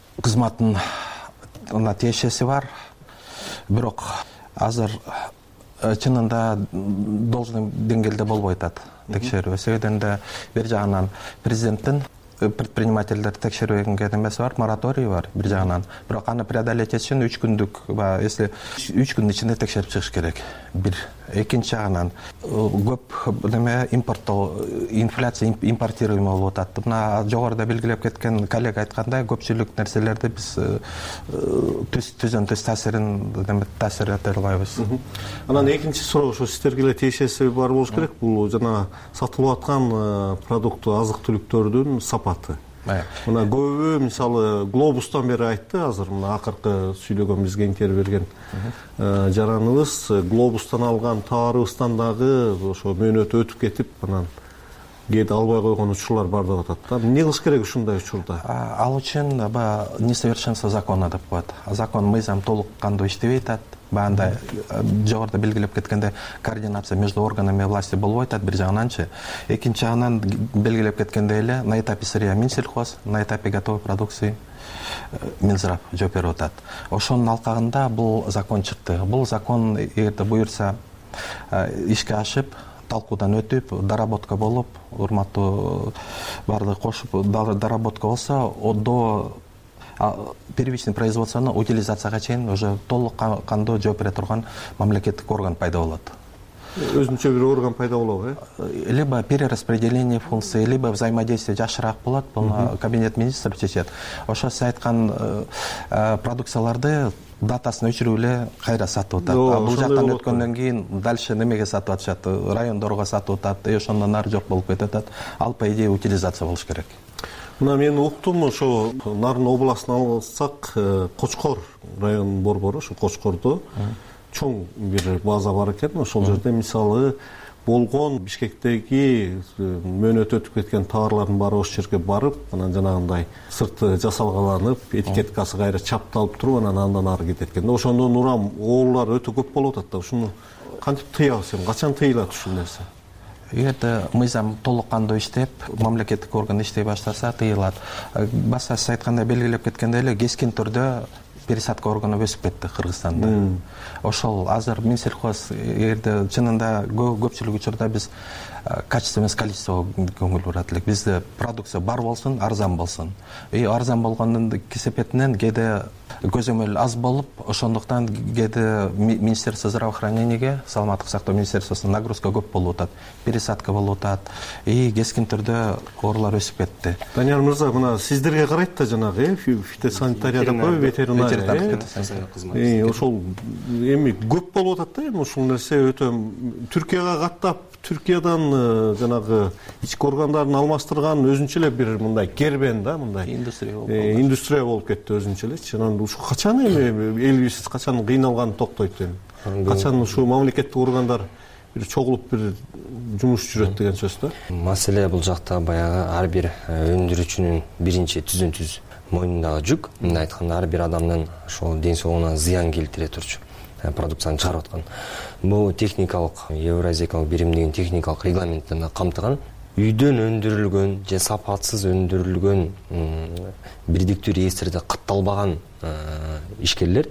кызматына тиешеси бар. Бирок азыр чынында должный деңгээлде болбой атат текшерүү. Себебинен да бир жагынан президенттин предпринимательдерди текшерүүгө эмеси бар, мораторий бар бир жагынан. Бирок аны преодолеть этиш үчүн үч күндүк, если үч күндүн ичинде текшерип чыгыш керек. Бир. Экинчи жагынан көп неме импорттоо, инфляция импортируемый болуп атат. Мына жогоруда белгилеп кеткен коллега айткандай, көпчүлүк нерселерди биз түзөн түз таасирин таасир эте албайбыз. Анан экинчи суроо ошо сиздерге эле тиешеси бар болуш керек. Бул жана сатылып аткан продукты, азык-түлүктөрдүн сапаты. Мына көбү мисалы Глобустан бери айтты, азыр мына акыркы сүйлөгөн бизге интервью берген жараныбыз Глобустан алган товарыбыздан дагы ошо мөөнөтү өтүп кетип, анан кээде албай койгон учурлар бар деп атат. Эмне кылыш керек ушундай учурда? Ал үчүн несовершенство закона деп коет. Закон мыйзам толук кандуу иштебей атат. Баягындай жогоруда белгилеп кеткенде координация между органами власти болбой атат бир жагынанчы. Экинчи жагынан белгилеп кеткендей эле на этапе сырья Минсельхоз, на этапе готовой продукции Минздрав жооп берип атат. Ошонун алкагында бул закон чыкты. Бул закон эгерде буюрса ишке ашып, талкуудан өтүп, доработка болуп, урматтуу баардыгы кошуп, доработка болсо, до первичный производствону утилизацияга чейин уже толук кандуу жооп бере турган мамлекеттик орган пайда болот. Өзүнчө бир орган пайда болобу, э? Либо перераспределение функций, либо взаимодействие жакшыраак болот. Буну кабинет министров чечет. Ошо сиз айткан продукцияларды датасын өчүрүп эле кайра сатып атат. Бул жактан өткөндөн кийин дальше немеге сатып атышат? Райондорго сатып атат, и ошондон ары жок болуп кетип атат. Ал по идее утилизация болуш керек. Мына мен уктум, ошо Нарын областын алсак, Кочкор районунун борбору, ошо Кочкордо чоң бир база бар экен. Ошол жерде мисалы болгон Бишкектеги мөөнөтү өтүп кеткен товарлардын баары ошол жерге барып, анан жанагындай сырты жасалгаланып, этикеткасы кайра чапталып туруп, анан андан ары кетет экен. Ошондон урам оолар өтө көп болуп атат да. Ушуну кантип тыябыз, качан тыйылат ушул нерсе? Эгерде мыйзам толук кандуу иштеп, мамлекеттик орган иштей баштаса тыйылат. Баса сиз айткандай белгилеп кеткендей эле кескин түрдө пересадка органы өсүп кетти Кыргызстанда. Ошол азыр Минсельхоз эгерде чынында көпчүлүк учурда биз качество эмес количество көңүл бурат элек. Бизде продукция бар болсун, арзан болсун. И арзан болгондун кесепетинен кээде көзөмөл аз болуп, ошондуктан кээде Министерство здравоохранениеге, саламаттык сактоо министерствосуна нагрузка көп болуп атат, пересадка болуп атат, и кескин түрдө оорулар өсүп кетти. Данияр мырза, мына сиздерге карайт да жанагы фитосанитария деп коебу, ветеринария кызматы. Ошол эми көп болуп атат да, эми ушул нерсе өтө Түркияга каттап, Түркиядан жанагы ички органдарын алмаштырган өзүнчө эле бир мындай кербен да, мындай индустрия болуп индустрия болуп кетти өзүнчө элечи. Анан ушу качан эми элибиз качан кыйналган токтойт эми? Качан ушу мамлекеттик органдар бир чогулуп бир жумуш жүрөт деген сөз да. Маселе бул жакта баягы ар бир өндүрүүчүнүн биринчи түздөн түз мойнундагы жүк. Мындай айтканда ар бир адамдын ошол ден соолугуна зыян келтире турчу продукцияны чыгарып аткан. Бул техникалык, евразиялык биримдигин техникалык регламенттерин камтыган. Үйдөн өндүрүлгөн же сапатсыз өндүрүлгөн бирдиктүү реестрде катталбаган ишкерлер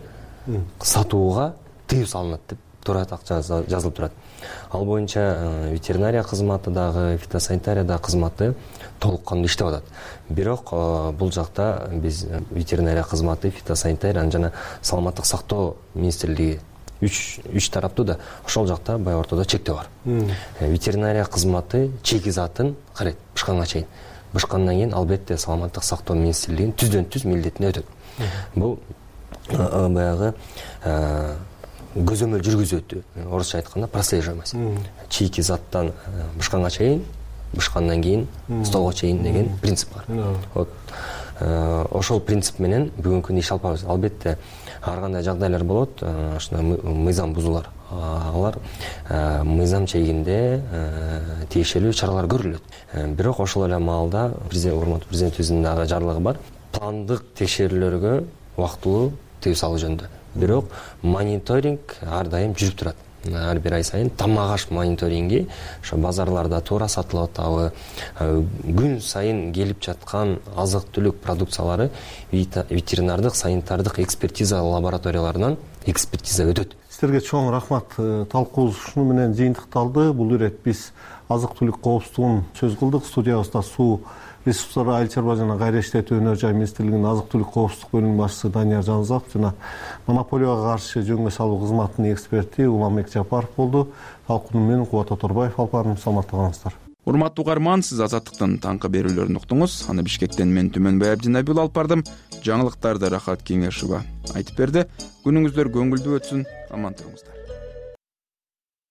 сатууга тыюу салынат деп туура акча жазылып турат. Ал боюнча ветеринария кызматы дагы, фитосанитария дагы кызматы толук кандуу иштеп атат. Бирок бул жакта биз ветеринария кызматы, фитосанитария жана саламаттык сактоо министрлиги үч үч тараптуу да ошол жакта баягы ортодо чектөө бар. Ветеринария кызматы чеки затын карайт бышканга чейин. Бышкандан кийин албетте саламаттык сактоо министрлигинин түздөн түз милдетине өтөт. Бул баягы көзөмөл жүргүзөтү, орусча айтканда прослеживать. Чийки заттан бышканга чейин, бышкандан кийин столго чейин деген принцип бар. Вот ошол принцип менен бүгүнкү күндө иш алып барабыз. Албетте ар кандай жагдайлар болот, ушундай мыйзам бузуулар. Алар мыйзам чегинде тиешелүү чаралар көрүлөт. Бирок ошол эле маалда урматтуу президентибиздин дагы жарлыгы бар. Пландык текшерүүлөргө убактылуу тыюу салуу жөнүндө. Бирок мониторинг ар дайым жүрүп турат. Ар бир ай сайын тамак аш мониторинги, ошо базарларда туура сатылып атабы, күн сайын келип жаткан азык-түлүк продукциялары ветеринардык, санитардык экспертиза лабораторияларынан экспертиза өтөт. Силерге чоң рахмат. Талкуубуз ушуну менен жыйынтыкталды. Бул ирет биз азык-түлүк коопсуздугун сөз кылдык. Студиябызда суу ресурстары айыл чарба жана кайра иштетүү өнөр жай министрлигинин азык-түлүк коопсуздук бөлүмүнүн башчысы Данияр Жанызаков жана монополияга каршы жөнгө салуу кызматынын эксперти Уламбек Жапаров болду. Талкуунун мен Кубат Оторбаев алып бардым. Саламатта калыңыздар. Урматтуу угарман, сиз Азаттыктын таңкы берүүлөрүн уктуңуз. Аны Бишкектен мен Түмөнбай Абдинабил алып бардым. Жаңылыктарды Рахат Кеңешова айтып берди. Күнүңүздөр көңүлдүү өтсүн. Аман туруңуздар.